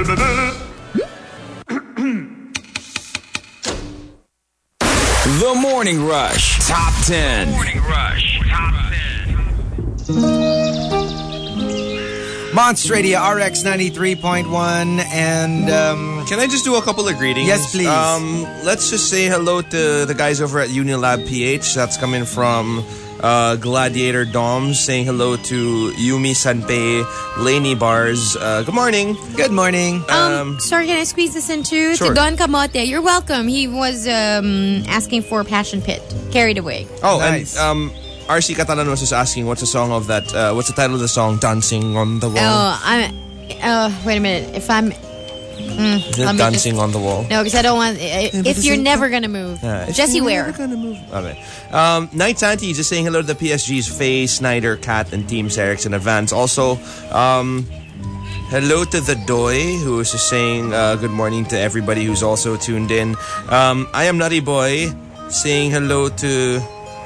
The Morning Rush Top ten. Morning Rush Top ten. Monster Radio R X ninety-three point one. And um, Can I just do a couple of greetings? Yes, please. Um, let's just say hello to the guys over at Unilab P H. That's coming from uh, Gladiator Doms. Saying hello to Yumi Sanpei, Laney Bars. Uh, good morning. good morning. Um, sorry, can I squeeze this in too? Sure. To Don Camote, you're welcome. He was um, asking for Passion Pit, Carried Away. Oh, Nice. and um, R C Catalan was just asking what's the song of that, uh, what's the title of the song, Dancing on the Wall? Oh, I'm. Uh, wait a minute. If I'm. Mm, Is let it me Dancing just- on the Wall? No, because I don't want. If you're never gonna move, Yeah, if Jessie you're Ware. never gonna move. Okay. Um, Night Santi just saying hello to the P S G's Faye, Snyder, Kat, and Team Serex in advance. Also, um, hello to the Doy, who is just saying uh, good morning to everybody who's also tuned in. Um, I am Nutty Boy saying hello to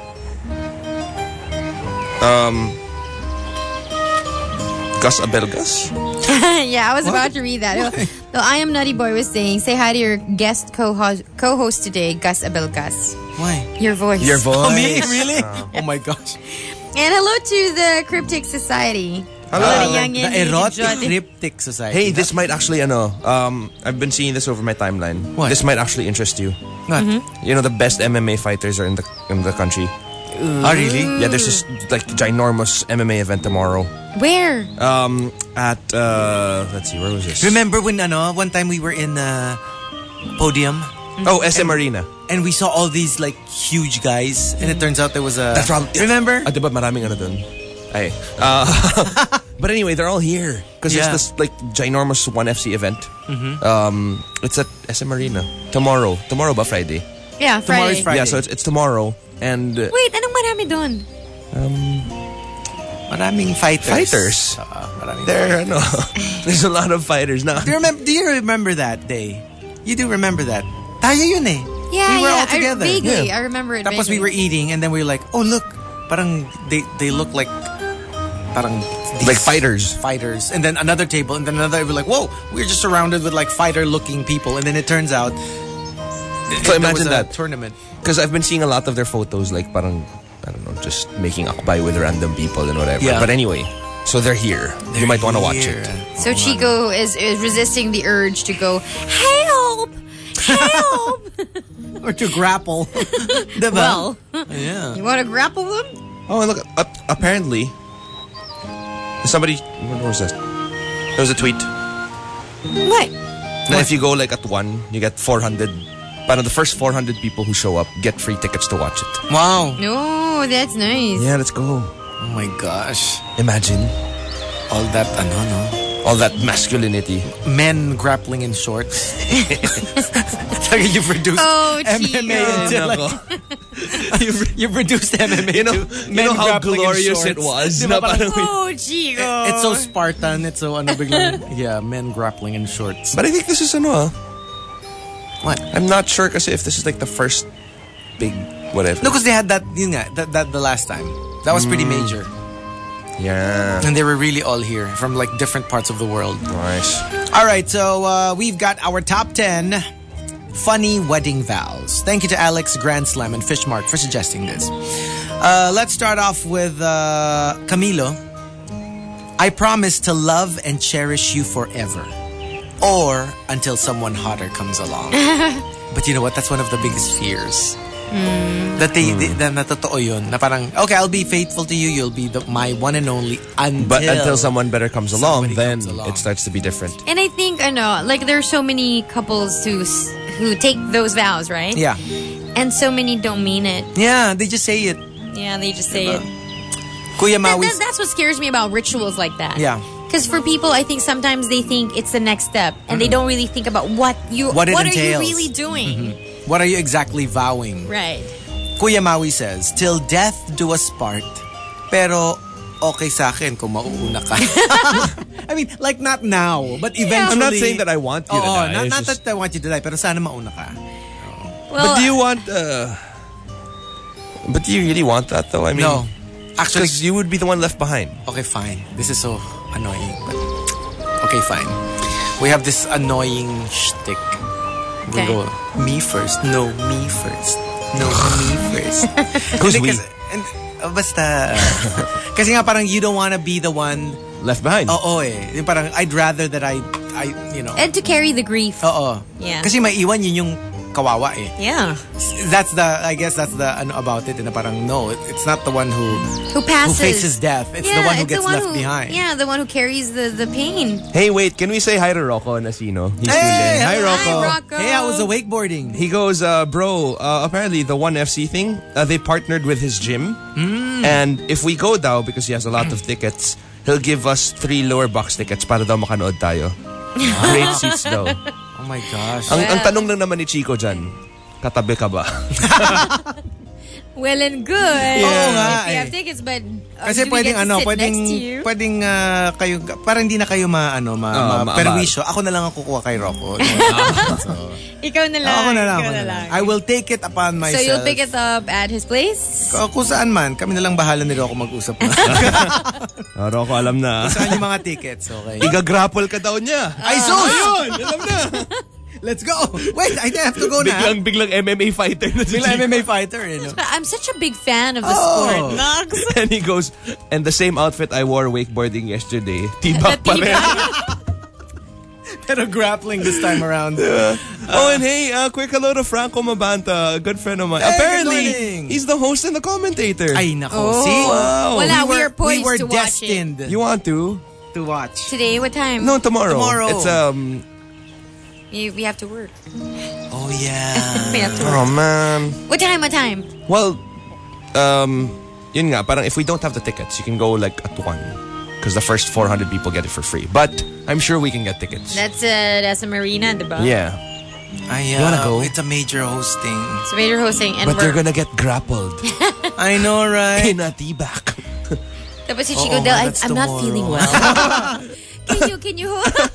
um, Gus Abelgas. Yeah, I was about to read that. So I am Nutty Boy was saying, say hi to your guest co-host, co-host today, Gus Abelgas. Why? Your voice. Your voice. Oh, me? Really? Oh my gosh. And hello to the Cryptic Society. Hello. Hello, Uh, young the and Erotic Jody. Cryptic Society. Hey, this might actually, ano, um, I've been seeing this over my timeline. What? This might actually interest you. What? Mm-hmm. You know, the best M M A fighters are in the in the country. Oh, really? Yeah, there's this like ginormous M M A event tomorrow. Where? Um, at uh, let's see, where was this? Remember when ano, one time we were in uh, Podium Oh, S M Arena. and we saw all these like huge guys and it turns out there was a... That's wrong. Remember? Ah, diba maraming ano dun? Ay. Uh, but anyway, they're all here because Yeah. there's this like ginormous one F C event. Um, it's at S M Arena tomorrow. Tomorrow ba Friday? Yeah, Tomorrow's Friday. Friday. Yeah, so it's it's tomorrow and uh, Wait, anong marami doon? Maraming fighters. Fighters? Uh, maraming there, ano, there's a lot of fighters now. Do you remember, do you remember that day? You do remember that? Tayo yun eh. Yeah, we were yeah. all together. I, vaguely, Yeah. I remember it. Tapos we vaguely. were eating and then we were like, oh look, parang they they look like parang these Like fighters. Fighters. And then another table and then another, we're like, whoa, we're just surrounded with like fighter looking people. And then it turns out So there imagine was a that. tournament. Because I've been seeing a lot of their photos, like parang, I don't know, just making akbay with random people and whatever. Yeah. But anyway, so they're here. you might want to watch Here. it. So Chico is, is resisting the urge to go, help! Help! Or to grapple. Diba? Well, yeah. you want to grapple them? Oh, and look, uh, apparently, somebody, what was that? There was a tweet. What? Now, if you go like at one, you get four hundred. But the first four hundred people who show up get free tickets to watch it. Wow. No, that's nice. Yeah, let's go. Oh my gosh. Imagine All that, ano, no? all that masculinity. Men grappling in shorts. Talaga you've reduced Oh, M M A Chico. into like... you've, you've reduced M M A You know, to you men know how grappling in glorious shorts. it was. Diba Na parang- parang- Oh, Chico. It's so Spartan. It's so ano biglang, yeah, men grappling in shorts. But I think this is ano ah. What? I'm not sure kasi if this is like the first big whatever. No, because they had that, yun nga, that, that the last time. That was pretty major. Yeah. And they were really all here from like different parts of the world. Nice. All right, so uh, we've got our top ten funny wedding vows. Thank you to Alex, Grand Slam, and Fishmark for suggesting this. Uh, let's start off with uh, Camilo. I promise to love and cherish you forever. Or until someone hotter comes along. But you know what? That's one of the biggest fears. That they, they that na totoo yun. Na parang, okay, I'll be faithful to you. You'll be the, my one and only until... But until someone better comes along, somebody then comes along. it starts to be different. And I think, I know, like there's so many couples who s- who take those vows, right? Yeah. And so many don't mean it. Yeah, they just say it. Yeah, they just say it. Kuya That, Maui's... that- that's what scares me about rituals like that. Yeah. Because for people, I think sometimes they think it's the next step, and they don't really think about what you What it are you entails. really doing, What are you exactly vowing? right? Kuya Maui says, till death do us part, pero okay sa akin kung mauuna ka. I mean, like not now, but eventually... I'm not saying that I want you to Oo, die. not, It's not just- that I want you to die, pero sana mauna ka. Well, But do you want... Uh, but do you really want that though? I mean, No. Actually, because you would be the one left behind. okay, fine. This is so annoying, but okay, fine. We have this annoying shtick. We Okay. go, me first. No, me first. No, me first. Who's Hindi we? kasi- and, uh, basta. Kasi nga parang you don't wanna be the one left behind. Oo eh. Yung parang, I'd rather that I, I you know. And to carry the grief. Oo. Yeah. Kasi maiwan yun yung kawawa eh. Yeah. That's the, I guess that's the, ano about it, na parang, no, it's not the one who, Who passes. who faces death. It's yeah, the one who it's gets the one left who, behind. Yeah, the one who carries the, the pain. Hey, wait, can we say hi to Rocco Nasino? He's Hey, tuned in. Hi, hello. Rocco. Hi, Rocco. Hey, I was a wakeboarding. He goes, uh, bro, uh, apparently the one F C thing, uh, they partnered with his gym. Mm. And if we go daw, because he has a lot of tickets, he'll give us three lower box tickets para daw makanood tayo. Great seats daw. Oh my gosh. Ang, ang tanong lang naman ni Chico dyan, katabi ka ba? Well and good. Oo nga If you eh. have tickets, but uh, Kasi do we pwedeng get to ano, sit pwedeng next to you? pwedeng uh, kayo parang hindi na kayo ma ano ma, Oh, ma ma- perwisyo. Ako na lang ang kukuha kay Rocco. so, Ikaw na lang. ako na lang, ikaw ako na na lang. lang. I will take it upon myself. So you'll pick it up at his place? K- Kung saan man, kami na lang bahala ni Rocco mag-usap na. Oh, Rocco, alam na. Saan yung mga tickets, okay? Iga-grapple ka daw niya. Ay, sus! Ayun, alam na. Let's go! Wait, I have to go na. Biglang, biglang M M A fighter na si Biglang Chico. M M A fighter, eh, no? I'm such a big fan of the Oh. sport. Nox. And he goes, and the same outfit I wore wakeboarding yesterday, tibak pa rin. Pero grappling this time around. Oh, and hey, uh, quick hello to Franco Mabanta, a good friend of mine. Hey, good Apparently, morning. he's the host and the commentator. Ay, nako. Oh. See? Wow. Wala, we we were, are poised we were to watch it. destined You want to? to watch. Today, what time? No, tomorrow. Tomorrow. It's, um, You, we have to work. Oh, yeah. We have to work. oh man. What time, what time? Well, um, yun nga, parang if we don't have the tickets, you can go like at one. Because the first four hundred people get it for free. But I'm sure we can get tickets. That's uh, that's a marina, diba? Yeah. Ay, You wanna go? It's a major hosting. So we're hosting and But we're... they're gonna get grappled I know, right? in a tea-bag. Tapos si Chico, Oo, Del, I, that's I'm not tomorrow. feeling well. Can you, can you...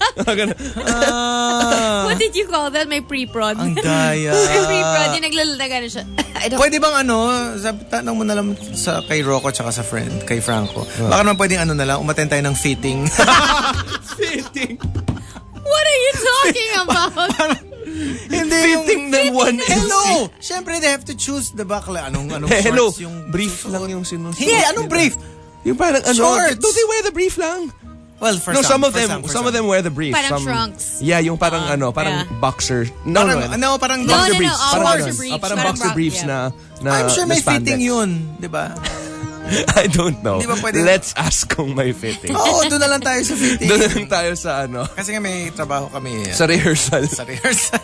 Ah, What did you call that? My pre-prod. ang daya. My pre-prod. Yung naglalalaga na siya. I don't... Pwede bang ano, sabi, tanong mo na lang sa kay Rocco tsaka sa friend, kay Franco. Baka naman pwedeng ano na lang, umaten tayo ng fitting. Fitting. What are you talking about? Hindi yung... Fitting ng one Hello! Siyempre, they have to choose the bakla. Anong, anong Hey, hello. shorts yung... Brief lang yung sinusunod. Hindi, anong brief? Yung parang ano, Shorts. don't they wear the brief lang? Well, for No, some, some of for them, some, for some of them wear the brief. Parang some, trunks. Yeah, yung parang ano, parang yeah. boxer. No, Parang, no, no, parang No, boxer no, no, briefs. oh, Parang boxer ganun. briefs. Ah, parang Parang boxer bro- briefs yeah. na, na I'm sure na may spandex. fitting yun, di ba? I don't know. Di ba pwede- Let's ask kung may fitting. Oo, doon na lang tayo sa fitting. Doon na lang tayo sa ano, Kasi nga may trabaho kami. sa rehearsal. Sa rehearsal.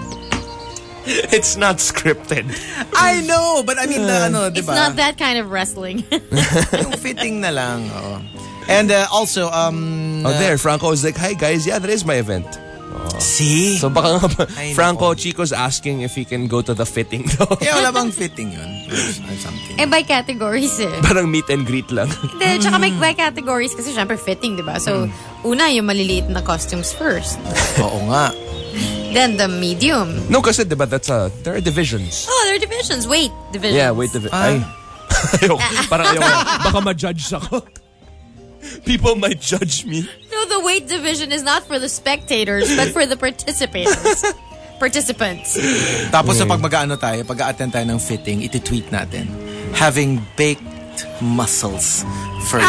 It's not scripted. I know, but I mean, the, ano, di It's ba? not that kind of wrestling. Yung fitting na lang. Oo. And uh, also, um... Oh, there, Franco was like, hi guys, yeah, that is my event. See? So baka nga ba- Ay, Franco, nako. Chico's asking if he can go to the fitting daw. Kaya wala bang fitting yun? Or something. eh, by categories eh. Parang meet and greet lang. Hindi, tsaka may by categories kasi syempre fitting, di ba? So, una, yung maliliit na costumes first. Oo nga. Then the medium. No, kasi diba, that's a, there are divisions. Oh, there are divisions. Weight divisions. Yeah, wait, divi- Ah. Ay. Ayoko. Parang ayoko. Baka ma-judge ako. People might judge me. No, the weight division is not for the spectators, but for the participators. Participants. Tapos sa pag mag-ano tayo, pag-a-attend tayo ng fitting, iti-tweet natin. Having baked muscles for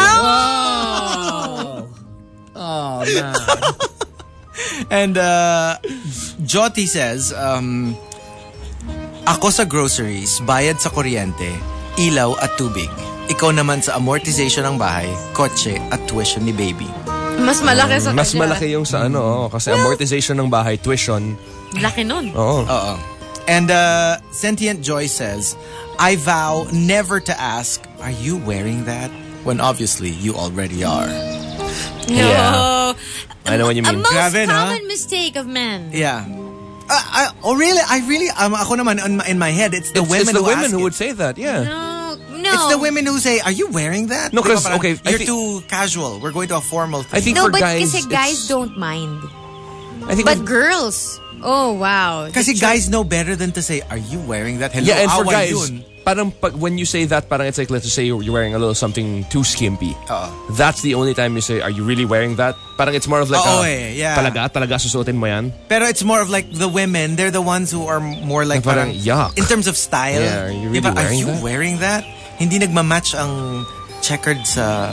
Oh! Oh, man. And uh, Joti says, um, ako sa groceries, bayad sa kuryente, ilaw at tubig. Ikaw naman sa amortization ng bahay, kotse at tuition ni baby. Mas malaki sa Mas kanya. malaki yung sa ano, oh, kasi amortization ng bahay, tuition. Laki nun. Oo. Oo. And uh, Sentient Joy says, I vow never to ask, are you wearing that? When obviously you already are. No. Yeah. I know what you A mean. most Grabe, no? common mistake of men. Yeah. Uh, I, oh really? I really, um, ako naman, in my, in my head, it's the It's, women it's the who women ask who it. would say that, yeah. No, no. It's the women who say, are you wearing that? No, Di ba 'cause, parang, okay, I you're think- too casual. We're going to a formal thing. I think No, for but guys, kasi guys it's- don't mind. I think But for- girls, oh wow. Kasi guys know better than to say, are you wearing that? Hello, yeah, and for awa guys, yun. parang pag, when you say that, parang it's like, let's just say you're you're wearing a little something too skimpy. Oo. That's the only time you say, are you really wearing that? Parang it's more of like, Oo a, eh, yeah. talaga, talaga susuotin mo yan? Pero it's more of like the women, they're the ones who are more like Na parang, parang, yuck. in terms of style. Yeah, are you Di ba, really are wearing you that? wearing that? Hindi nagmamatch ang checkered sa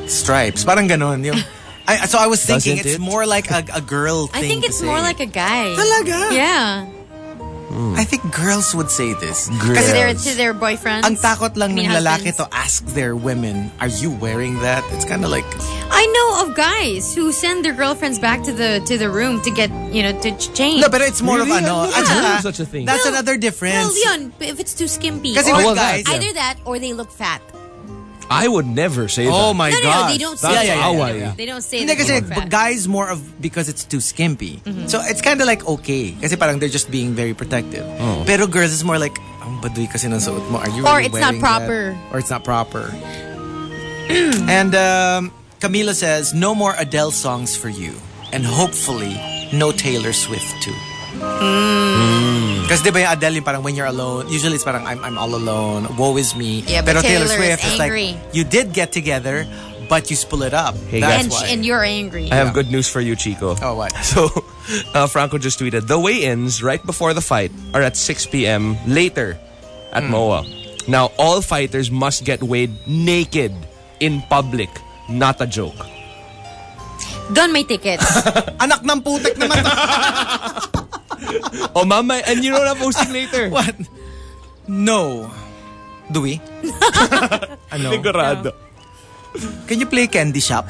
stripes. Parang ganon. Yung, I, so I was thinking Doesn't it's it? more like a, a girl thing I think it's to more say. like a guy. Talaga? Yeah. I think girls would say this. To Kasi their, to their boyfriends. ang takot lang I mean, ng lalaki husbands. to ask their women, are you wearing that? It's kind of like, I know of guys who send their girlfriends back to the to the room to get, you know, to ch- change. no, but it's more Really? of ano. I've at never saka, heard of such a thing. That's Well, another difference. Well, yun, if it's too skimpy. Kasi Or with well, guys, that, yeah. either that or they look fat. I would never say oh that. my No, no, no, God. they don't say That's that. how They I- don't- They don't say Hindi that kasi they look fat. guys more of because it's too skimpy. So it's kind of like okay. Kasi parang they're just being very protective. Pero girls is more like, ang baduy kasi ng suot mo. Are you Or really it's not wearing proper. that? Or it's not proper. And um, Camila says, no more Adele songs for you. And hopefully, no Taylor Swift too. Kasi di ba yung Adele yung parang when you're alone, usually it's parang I'm, I'm all alone, woe is me. Yeah, but Pero Taylor, Taylor Swift is is angry. like, you did get together, but you split up. Hey, That's And, why. and you're angry. I have good news for you, Chico. Oh, what? So, uh, Franco just tweeted, the weigh-ins right before the fight are at six p.m. later at M O A. Now, all fighters must get weighed naked in public. Not a joke. Doon may tickets. Anak ng putek naman to. Oh, mama, and you know what I'm posting later? What? No. Do we? Ano? Sigurado. Can you play Candy Shop?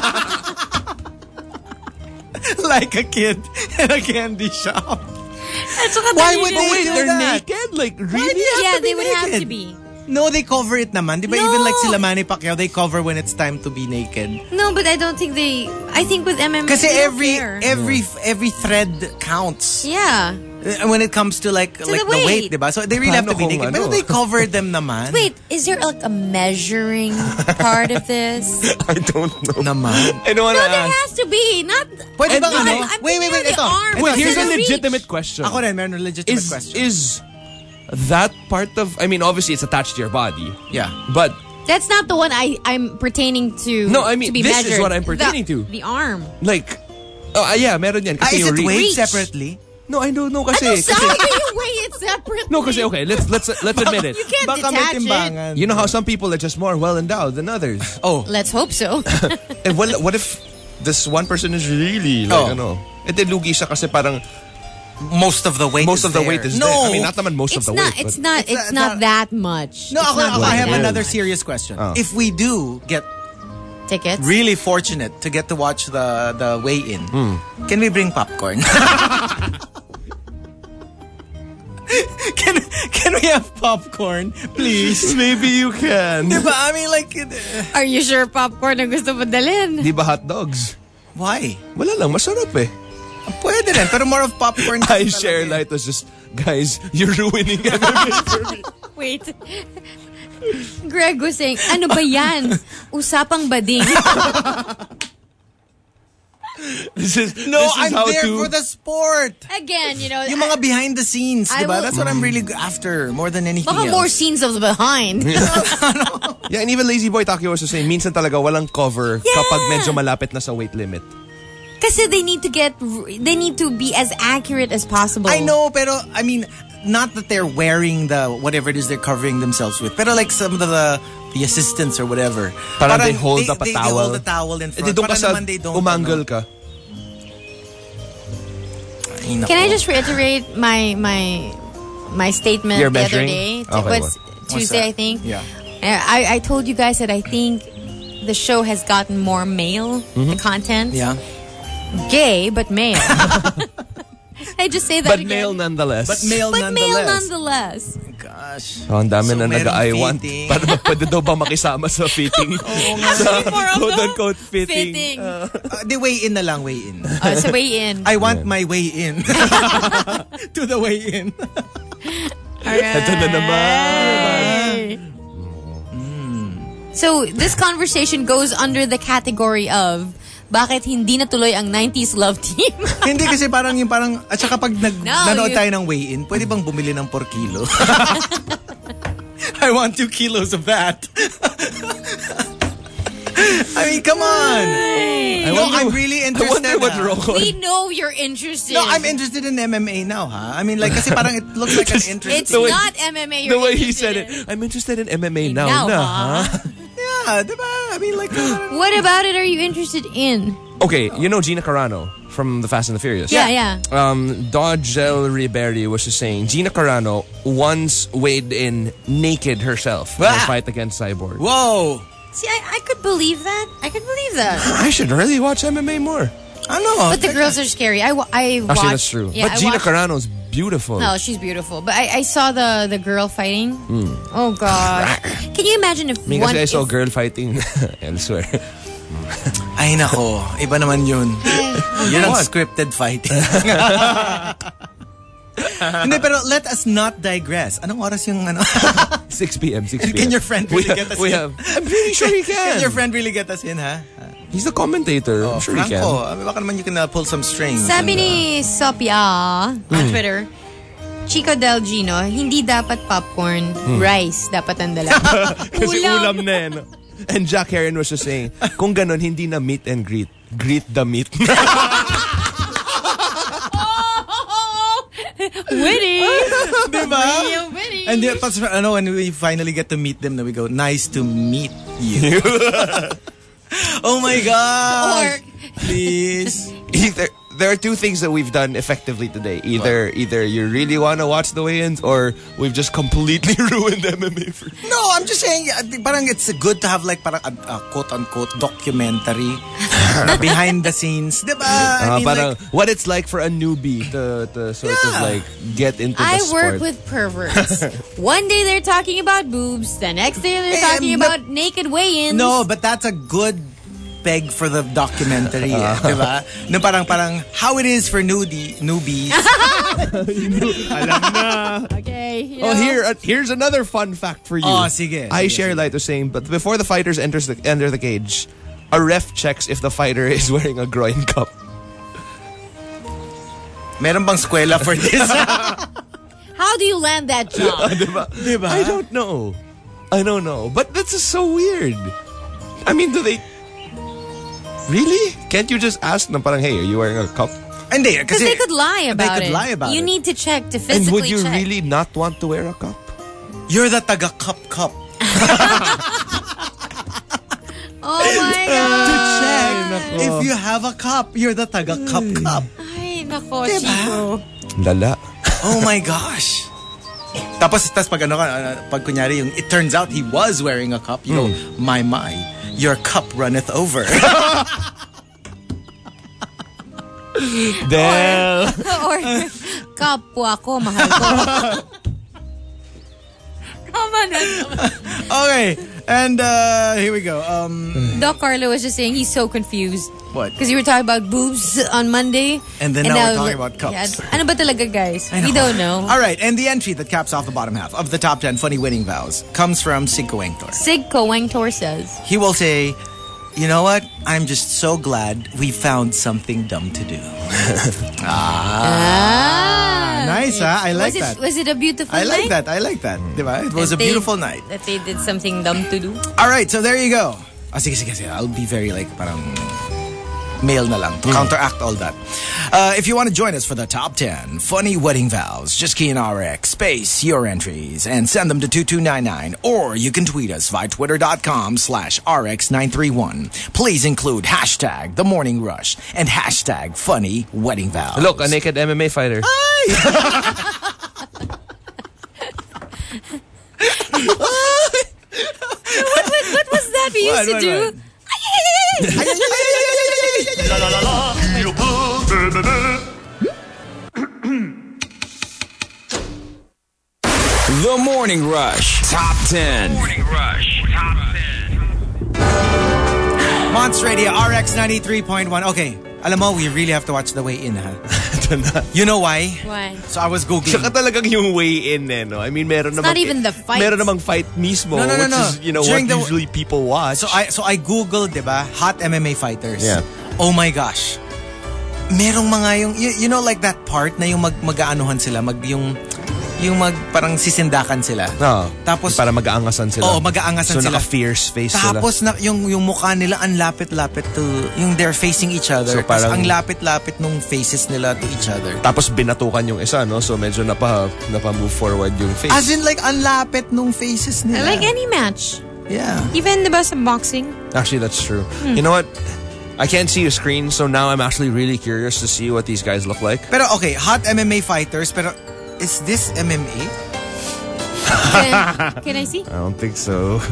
Like a kid in a candy shop. Why would they Wait, do they're that? naked? Like, Why really? do you have Yeah, to be they would have naked? to be. No, they cover it naman. Di ba No. even like sila Manny Pacquiao, they cover when it's time to be naked. No, but I don't think they... I think with M M A, Kasi they don't every care. every every thread counts. Yeah. Uh, When it comes to like like the the weight. weight, di ba? So they really have to be Paano kung naked. Pero ano? they cover them naman. Wait, is there like a measuring part of this? I don't know. Naman. I don't wanna No, there ask. has to be. Not... Pwede And bang no, ano? I'm Wait, wait, thinking wait. of the Ito. arm. Ito. Wait, here's a It's a legitimate reach. question. Ako rin, meron a legitimate Is, question. is that part of... I mean, obviously, it's attached to your body. yeah. But... That's not the one I, I'm pertaining to. No, I mean, to be this is measured. what I'm pertaining the, to. The arm. Like, oh, ah, yeah, meron yan. Ah, Kasi is yung it reach. weighed Reach. separately? No, I don't know kasi. Ano, kasi so how do you weigh it separately? no, kasi okay, let's let's let's admit it. You can't Baka may detach it. timbangan. You know how some people are just more well endowed than others. Oh. Let's hope so. And what what if this one person is really like Oh. ano? And then lugi siya kasi parang Most of the weight most is of the there. weight is no. there. I mean, not naman most it's of the not. weight. It's but not. It's It's, not- not, that much. No, It's ako, not ako, I have that another much. serious question. Oh. If we do get Tickets. really fortunate to get to watch the the weigh-in, can we bring popcorn? can can we have popcorn, please? maybe you can. Diba? I mean, like, uh, Are you sure popcorn ang gusto mo dalhin? Di ba hot dogs? why? Wala lang, masarap eh. Pwede rin, pero more of popcorn. I talaga share eh. light was just, guys, you're ruining M M A for me. Wait. Greg was saying, ano ba yan? Usapang bading. This is No, this is I'm how there to, for the sport. Again, you know. Yung mga behind the scenes, I diba? will- That's what I'm really after, more than anything Baka else. more scenes of the behind. Yeah, and even Lazy Boy Taki was saying, minsan talaga walang cover Yeah. kapag medyo malapit na sa weight limit. Kasi they need to get, they need to be as accurate as possible. I know, pero I mean, not that they're wearing the whatever it is they're covering themselves with, pero like some of the the assistants or whatever. Parang they hold up a they, towel. They hold the towel in Eh, front. di doon ka Para sa naman they don't, umangle ano. ka. Ay, nako. Can I just reiterate my my my statement You're the other measuring? day? Okay, was what? Tuesday, I What's that? think. Yeah. I, I told you guys that I think the show has gotten more male, the content. Yeah. Gay, but male. I just say that But again. male nonetheless. But male But male nonetheless. nonetheless. Gosh. Oh, ang dami So, na merong nag-I-want. fitting. Para ba, pwede daw ba makisama sa fitting? sa More of a quote-unquote fitting. Fitting. Uh, the way in na lang, way in. Uh, so way in. I want my way in. To the way in. Alright. Ito na naman. So, this conversation goes under the category of bakit hindi natuloy ang nineties love team? Hindi kasi parang yung parang, at saka pag nag, No, nanood you- tayo ng weigh in, pwede bang bumili ng four kilo? I want two kilos of that. I mean, come on. No, wonder- I'm really I interested. wonder what ah. Rocco... We know you're interested. No, I'm interested in M M A now, ha? I mean, like, kasi parang it looks like an interest. It's The way- not M M A you're The way he interested said in. it, I'm interested in M M A now, Now, na, ha? ha? Yeah, diba? I mean, like... Uh, What about it are you interested in? Okay, you know Gina Carano from The Fast and the Furious. Yeah, yeah. Um, Dodgel Ribery was just saying Gina Carano once weighed in naked herself in a Ah. fight against Cyborg. Whoa! See, I, I could believe that. I could believe that. I should really watch M M A more. I know. But the girls are scary. I, wa- I watched... Actually, that's true. Yeah, but I Gina watched- Carano's beautiful. No, she's beautiful. But I, I saw the, the girl fighting. Oh, God. Can you imagine if I mean, one... kasi I saw if- girl fighting elsewhere. Ay, nako. Iba naman yun. Yun ang What? scripted fighting. Hindi, pero let us not digress. Anong oras yung ano? six p.m. six p.m. Can your friend really we get us we in? have. I'm pretty sure he can. Can your friend really get us in, ha? He's the commentator. Oh, I'm sure he can. Franco, I mean, baka naman you can uh, pull some strings. Sabi and, uh, ni Sophia on Twitter, Chico Del Gino, hindi dapat popcorn, rice dapat ang dala. Kasi ulam na eh, no? And Jack Heron was just saying, kung ganon, hindi na meet and greet. Greet the meat. Witty! Diba? Real witty! And the, tapos, ano, when we finally get to meet them, then we go, nice to meet you. Oh my God! Or- Please. Either there are two things that we've done effectively today. Either either you really want to watch the weigh-ins, or we've just completely ruined M M A for you. No, I'm just saying, uh, parang it's good to have like parang a, a quote-unquote documentary na behind the scenes. Diba? I Uh, mean, parang like, what it's like for a newbie to, to sort Yeah. of like get into the I sport. work with perverts. One day they're talking about boobs, the next day they're Eh, talking but- about naked weigh-ins. no, but that's a good peg for the documentary, eh, diba? No, parang parang how it is for newbie newbies. Alam na. Okay. You Oh, know. here uh, here's another fun fact for you. Oh, sige, I sige, share light was saying, but before the fighters enters the enter the cage, a ref checks if the fighter is wearing a groin cup. Meron bang eskwela for this? How do you land that job? Diba? Diba? I don't know. I don't know. But that's just so weird. I mean, do they really? Can't you just ask them parang, hey, are you wearing a cup? Hindi, Because kasi they could lie about could it. lie about you it. need to check to And physically would you check. really not want to wear a cup? you're the taga cup cup. Oh my God. To check if you have a cup, you're the taga cup cup. Ay, nako, Diba? Chico. Lala. Oh my gosh. Tapos, tas pag ano ka, uh, pag kunyari yung, it turns out he was wearing a cup, you go, my, my, your cup runneth over. Del. Or, kapwa ko, mahal ko. Come on, Okay, and uh, here we go. Um, Doc Carlo was just saying he's so confused. What? Because you were talking about boobs on Monday. And then now we're talking about cups. Yeah, ano ba talaga, guys? I We don't know. All right, and the entry that caps off the bottom half of the top ten funny winning vows comes from Sigko Wengtor. Sigko Wengtor says, He will say, you know what? I'm just so glad we found something dumb to do. ah. Nice, huh? I like was it, that. Was it a beautiful I night? like that. I like that. Diba? It was That a they- beautiful night. That they did something dumb to do. All right, so there you go. Ah, sige, sige, sige. I'll be very like parang male na lang to counteract all that. Uh, if you want to join us for the top ten funny wedding vows, just key in R X, space your entries, and send them to two two nine nine. Or you can tweet us via twitter.com slash RX nine three one. Please include hashtag The Morning Rush and hashtag funny wedding vows. Look, a naked M M A fighter. what, what, what was that we used What, to what, do? what? The Morning Rush Top ten. Morning Rush Top ten. Monster Radio R X ninety-three point one. Okay, alam mo, we really have to watch the way in, ha? You know why? Why? So I was Googling. Saka talagang yung way in eh, no? I mean, meron namang... not even the fight. Meron namang fight mismo, No, no, no, which no. is, you know, During what the- usually people watch. So I so I googled, 'di ba? Hot M M A fighters. Yeah. Oh my gosh. Merong mga yung you, you know like that part na yung mag mag-aanuhan sila, mag yung yung mag parang sisindakan sila. No. Tapos para mag-aangasan sila. Oo, mag-aangasan so, sila. So naka-fierce face sila. Tapos na, yung yung mukha nila ang lapit-lapit to yung they're facing each other. So, Tapos parang- ang lapit-lapit nung faces nila to each other. Tapos binatukan yung isa, no? So medyo napa, napa-move forward yung face. As in like ang lapit nung faces nila. Like any match. Yeah. Even the best of boxing. Actually, that's true. You know what? I can't see a screen, so now I'm actually really curious to see what these guys look like. Pero okay, hot M M A fighters, pero is this M M A? Can, can I see? I don't think so.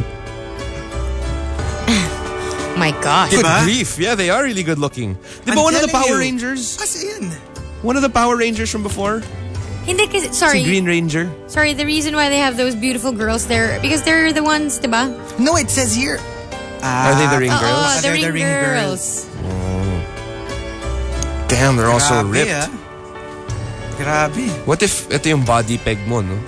My gosh. Good Diba? grief. Yeah, they are really good looking. Di ba I'm one of the telling Power you. Rangers? Kasi yun. One of the Power Rangers from before? Hindi kasi, sorry. Si Green Ranger? Sorry, the reason why they have those beautiful girls there, because they're the ones, diba? No, it says here. Are they the ring Oo, girls? the They're ring, the ring girls. Damn, they're all so Grabe, ripped. ah. Grabe. What if ito yung body peg mo, no?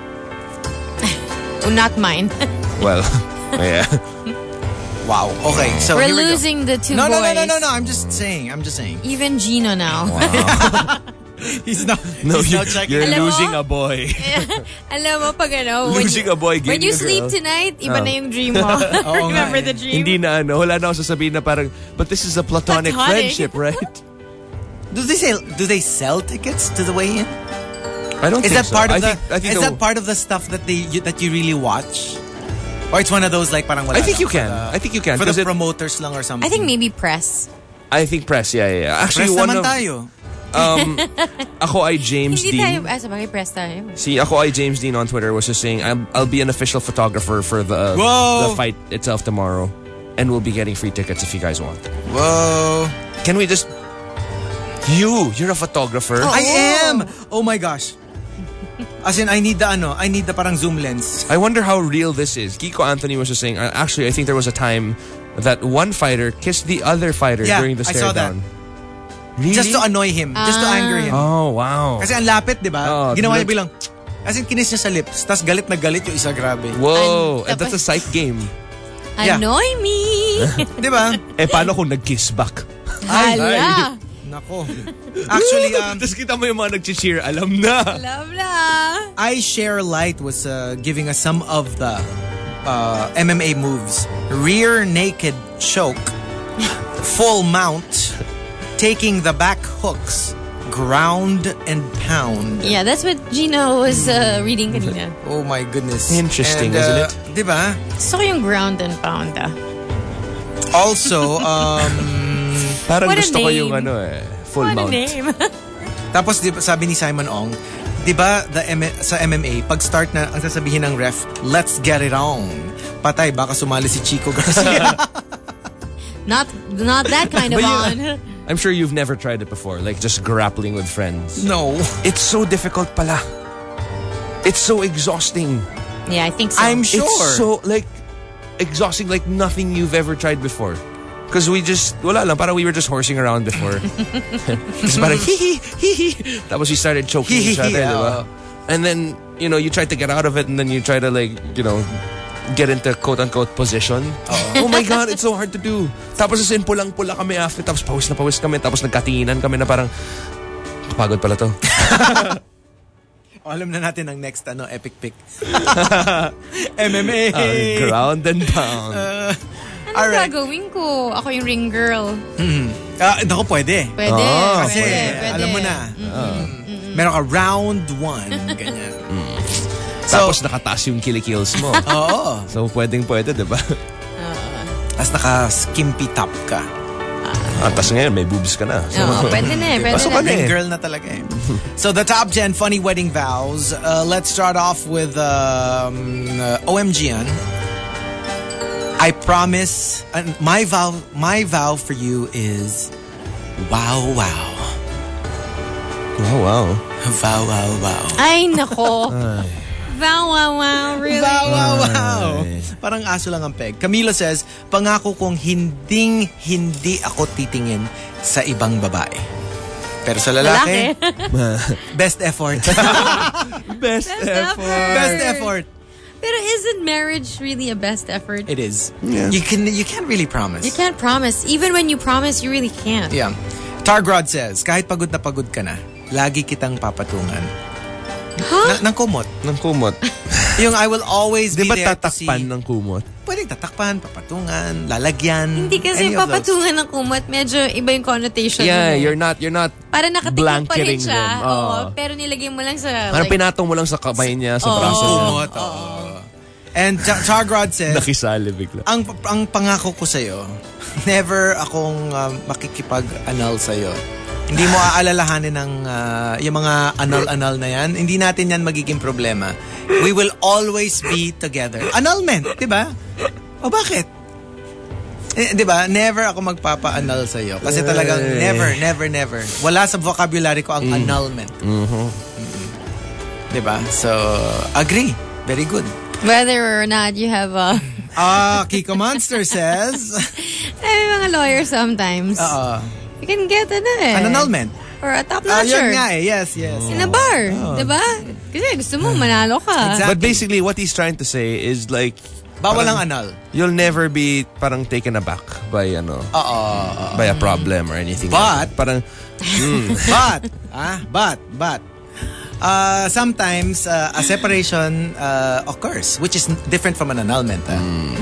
Oh, not mine. Well, yeah. Wow. Okay, so We're here we go. losing the two No, no, boys. no, no, no, no. I'm just saying. I'm just saying. Even Gino now. He's not. No, he's you, not checking. you're Alam mo? losing a boy. Alam mo, pag ano, when Losing you, a boy, when gaining you a sleep girl. tonight, iba Oh. na yung dream mo. Oo nga Remember eh. the dream? Hindi na ano, wala na ako sasabihin na parang, but this is a platonic, Platonic. friendship, right? Do they sell? Do they sell tickets to the weigh-in? I don't Is think that so. part of I the? think, I think is the- that part of the stuff that they you, that you really watch? Or it's one of those like parang wala I think lang you for can. the- I think you can. for the 'cause it- promoters lang or something. I think maybe press. I think press, yeah, yeah, yeah. Actually, Press one naman of, tayo. um, ako ay James Hindi tayo, Dean. ah, sabagay press tayo. See, ako ay James Dean on Twitter was just saying, I'm, I'll be an official photographer for the Whoa. the fight itself tomorrow. And we'll be getting free tickets if you guys want. Whoa. Can we just... You, you're a photographer. Oh. I am. Oh my gosh. As in, I need the ano, I need the parang zoom lens. I wonder how real this is. Kiko Anthony was just saying, uh, actually, I think there was a time that one fighter kissed the other fighter Yeah, during the I stare saw that. down. Really? Just to annoy him. Just to anger him. Oh, wow. Kasi ang lapit, di ba? Oh, Ginawa niya look- bilang, as in, kinis niya sa lips. Tapos galit na galit yung isa, grabe. Whoa, An- and that's a psych game. Yeah. Annoy me! Di ba? Eh, paano kung nag-kiss back? Hala! Nako. Actually, um, Tapos kita mo yung mga nag-cheer, alam na. Love na! I Share Light was uh, giving us some of the uh, M M A moves. Rear naked choke, full mount, taking the back hooks, ground and pound. Yeah, that's what Gino was uh, reading kanina. Oh my goodness. Interesting, And, isn't uh, it? Di ba? So yung ground and pound ah. Also, um, Parang What a gusto ko name. yung ano eh, full What a mount. name. tapos di ba, sabi ni Simon Ong, di ba the M- sa M M A, pag start na, ang sasabihin ng ref, let's get it on. Patay, baka sumali si Chico Garcia. Not not that kind of But on. you- I'm sure you've never tried it before, like just grappling with friends. No. It's so difficult pala. It's so exhausting. Yeah, I think so. I'm sure. It's so, like, exhausting like nothing you've ever tried before. Because we just, wala lang, parang we were just horsing around before. Just parang, hee hee hee. Tapos we started choking each other, Yeah. diba? And then, you know, you try to get out of it and then you try to like, you know, get into quote-unquote position. Oh my God, it's so hard to do. Tapos as in, pulang-pula kami after, tapos pawis na pawis kami, tapos nagkatinginan kami na parang, kapagod pala to. O, alam na natin ang next ano, epic pick. M M A. Uh, ground and pound. Ano Alright. gagawin ko? Ako yung ring girl. Ah, naku, pwede. Pwede. Ah, Kasi, pwede, pwede. alam mo na. Meron ka round one. Ganyan. Tapos nakataas yung kilikills mo. Oo. So, pwedeng-pwede, diba? Tapos naka-skimpy top ka. Ah, tapos ngayon, may boobs ka na. So, Oo, pwede na eh. Pwede Pasok na. ka na Ring eh. girl na talaga eh. So the top ten funny wedding vows. Uh, let's start off with um, uh, O M G yan. I promise, uh, my vow, my vow for you is wow, wow. Oh, wow. Wow, wow, wow. Ay, nako. Wow, wow, wow. Really? Wow, wow, wow. Parang aso lang ang peg. Camilo says, pangako kong hinding hindi ako titingin sa ibang babae. Pero sa lalaki, best effort. Best, effort. Best effort. Pero isn't marriage really a best effort? It is. Yeah. You can you can't really promise. You can't promise. Even when you promise, you really can't. Yeah. Targrod says, kahit pagod na pagod ka na, lagi kitang papatungan. Huh? Na, ng kumot. Ng kumot. Yung I will always Di be ba there to see. tatakpan ng kumot? Pwedeng tatakpan, papatungan, lalagyan. Hindi kasi any of those. papatungan ng kumot, medyo iba yung connotation. Yeah, mo. you're not, you're not Para nakatingin pa rin blanketing siya. them. Oo, Oo. pero nilagay mo lang sa... Parang like, pinatong mo lang sa kamay niya, sa Oo. braso niya. Kumot, oo. And Ch- Chargrod says, Nakisali bigla. ang, ang pangako ko sa'yo, never akong um, makikipag-anal sa'yo. Hindi mo aalalahanin ng uh, yung mga anal-anal na yan. Hindi natin yan magiging problema. We will always be together. Annulment, di ba? O bakit? Eh, di ba? Never ako magpapa-anal sa'yo. Kasi talagang never, never, never. Wala sa vocabulary ko ang mm. annulment. Mm-hmm. Mm-hmm. Di ba? So, agree. Very good. Whether or not you have a... Ah, Kiko Monster says... Ay, mga lawyers sometimes. Oo. You can get ano eh. An annulment. Or a top Ah, notcher. yun nga eh. Yes, yes. In a bar. Oh. Diba? Kasi gusto mo, manalo ka. Exactly. But basically, what he's trying to say is like... Bawal ang anal. You'll never be parang taken aback by ano... Oo. By a problem or anything. But... Like parang... Mm. But... ah, but, but... Uh, sometimes uh, a separation uh, occurs, which is different from an annulment. Uh. Mm.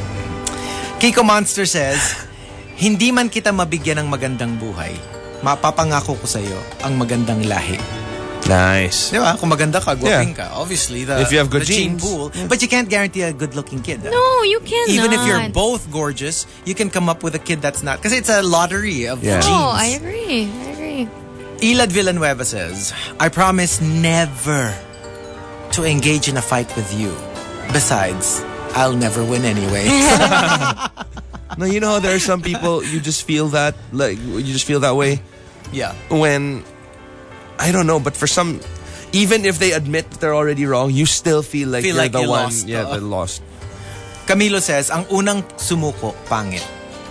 Kiko Monster says, hindi man kita mabigyan ng magandang buhay, mapapangako ko sa'yo ang magandang lahi. Nice. Di ba? Kung maganda ka, gwaping Yeah. ka. Obviously, the, if you have good the gene genes. pool. But you can't guarantee a good-looking kid. Uh. No, you cannot. Even if you're both gorgeous, you can come up with a kid that's not. Because it's a lottery of Yeah. genes. Oh, I agree. I agree. Elad Villanueva says, I promise never to engage in a fight with you. Besides, I'll never win anyway. No, you know, there are some people, you just feel that, like, you just feel that way. Yeah. When, I don't know, but for some, even if they admit that they're already wrong, you still feel like Feel you're like the you one. lost, Yeah, uh. they're lost. Camilo says, ang unang sumuko, pangit.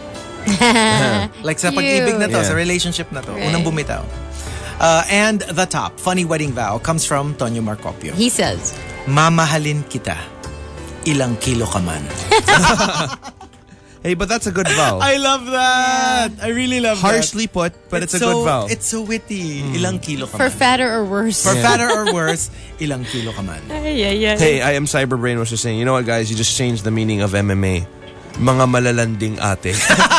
Like sa Cute. pag-ibig na to, Yeah. sa relationship na to, Right. unang bumitaw. Uh, and the top, funny wedding vow, comes from Tonyo Marcopio. He says, Mamahalin kita, ilang kilo ka man. Hey, but that's a good vow. I love that. I really love Harshly put, but it's, a so, good vow. It's so witty. Ilang kilo ka for man. fatter or worse. For fatter or worse, ilang kilo ka man. Yeah, yeah. Hey, I am Cyberbrain was just saying, you know what, guys? You just changed the meaning of M M A. Mga malalanding ate.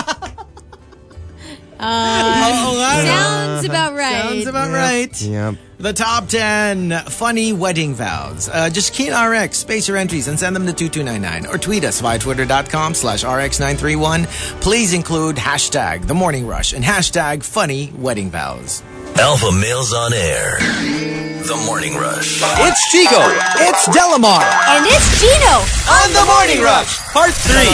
Oo nga. Sounds about right. Sounds about right. Yep. The top ten funny wedding vows. Uh, just key in R X, space your entries, and send them to two two nine nine. Or tweet us via twitter.com slash RX931. Please include hashtag The Morning Rush and hashtag funny wedding vows. Alpha Males on Air. The Morning Rush. It's Chico. It's Delamar. And it's Gino. On The Morning Rush, Part three.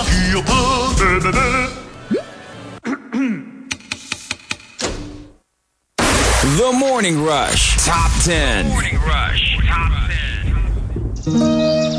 The Morning Rush Top ten. Morning Rush Top ten.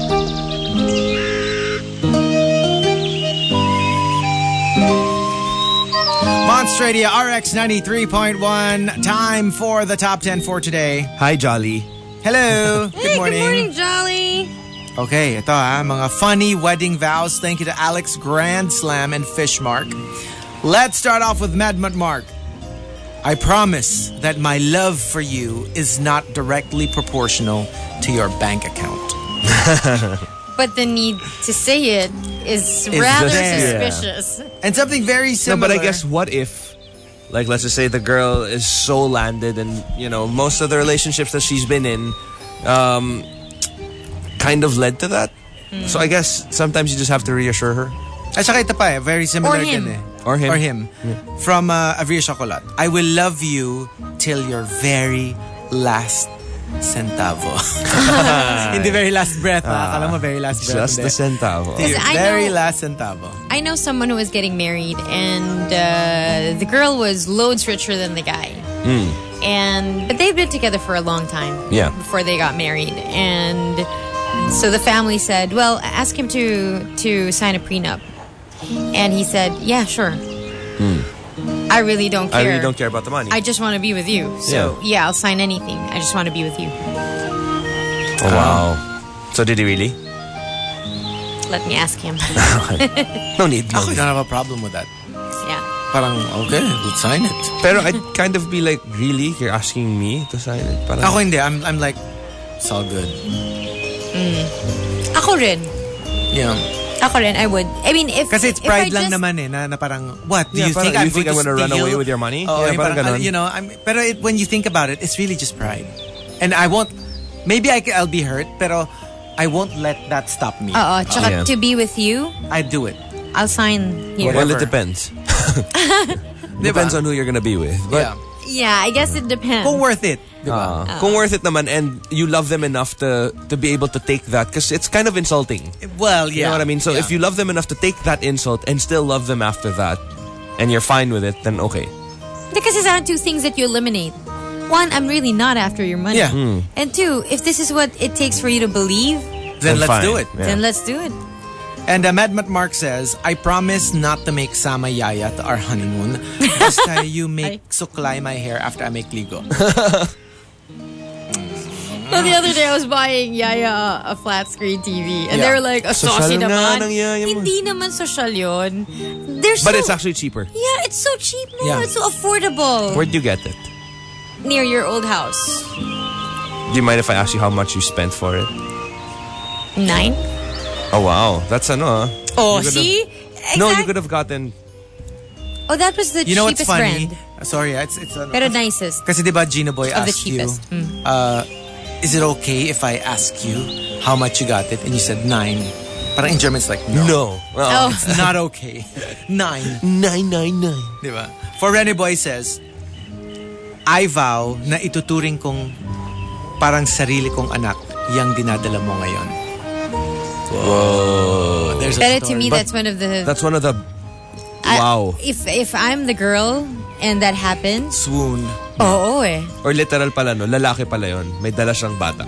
Monster Radio R X ninety-three point one. Time for the top ten for today. Hi, Jolly. Hello. Good Hey, morning. good morning, Jolly. Okay, ito ha, mga funny wedding vows. Thank you to Alex Grand Slam and Fishmark. Let's start off with Madmut Mark. I promise that my love for you is not directly proportional to your bank account. But the need to say it is rather there. suspicious. And something very No, similar. but I guess what if, like, let's just say the girl is so landed and, you know, most of the relationships that she's been in um, kind of led to that. Mm. So I guess sometimes you just have to reassure her. At saka ito pa eh, very similar Or him. din eh. Or him. Or him. From uh, Avir Chocolate. I will love you till your very last centavo. In the very last breath. Ah. Akala mo very last breath. Just the centavo. Till your I very know- last centavo. I know someone who was getting married, and uh, the girl was loads richer than the guy. And but they've been together for a long time. Yeah. Before they got married, and so the family said, "Well, ask him to to sign a prenup." And he said, "Yeah, sure. I really don't care. I really don't care about the money. I just want to be with you. So yeah, I'll sign anything. I just want to be with you. Oh, wow. So did he really? Let me ask him." No need. No Ako, I need. don't have a problem with that. Yeah. Parang, okay, let's sign it. Pero I'd kind of be like, really? You're asking me to sign it? Parang, Ako hindi. I'm, I'm like, it's all good. Ako rin. Yeah. Ako rin, I would. I mean, if Kasi it's if I pride lang just- naman eh, na, na parang, what? Do Yeah, you parang, think I'm you think going I'm to gonna run steal? away with your money? Oh, Yeah, yung parang parang, ganon. you know, I'm, pero it, when you think about it, it's really just pride. And I won't, maybe I, I'll be hurt, pero I won't let that stop me. Oo, tsaka Yeah. to be with you, I do it. I'll sign here. Well, it Whatever. depends. Depends on who you're gonna be with. But Yeah. Yeah, I guess it depends. Kung worth it. Uh, kung worth it naman and you love them enough to to be able to take that, because it's kind of insulting. Well, yeah. You know what I mean? So yeah. if you love them enough to take that insult and still love them after that, and you're fine with it, then okay. Because these are two things that you eliminate. One, I'm really not after your money. Yeah. Hmm. And two, if this is what it takes for you to believe, Then let's fine. do it. Yeah. then let's do it. And uh, Mad Mat Mark says, I promise not to make Sama Yaya to our honeymoon. Basta you make suklay my hair after I make ligo. Well, the other day I was buying Yaya a flat screen T V and they Yeah. were like, a Social saucy na naman. ng yaya mo. Hindi naman social yun. They're so, But it's actually cheaper. yeah, it's so cheap now. Yeah. It's so affordable. Where'd you get it? Near your old house. Do you mind if I ask you how much you spent for it? Nine? Oh wow, that's ano. ah. Oh, You could've- see? No, you Exact- could have gotten. Oh, that was the You know what's cheapest funny? brand. Uh, Sorry, it's it's ano, Pero nicest. Kasi diba Gino Boy Of the asked you, cheapest. Mm. uh, is it okay if I ask you how much you got it? And you said nine. Parang in German it's like, no. No. Oh. It's not okay. Nine. Nine nine nine. Diba? For Rene Boy says, I vow na ituturing kong parang sarili kong anak yang dinadala mo ngayon. Whoa. There's a Pero to story. me, But that's one of the... That's one of the. I- Wow. if if I'm the girl and that happens, Swoon. oo eh. Or literal pala no, lalaki pala yon. May dala siyang bata.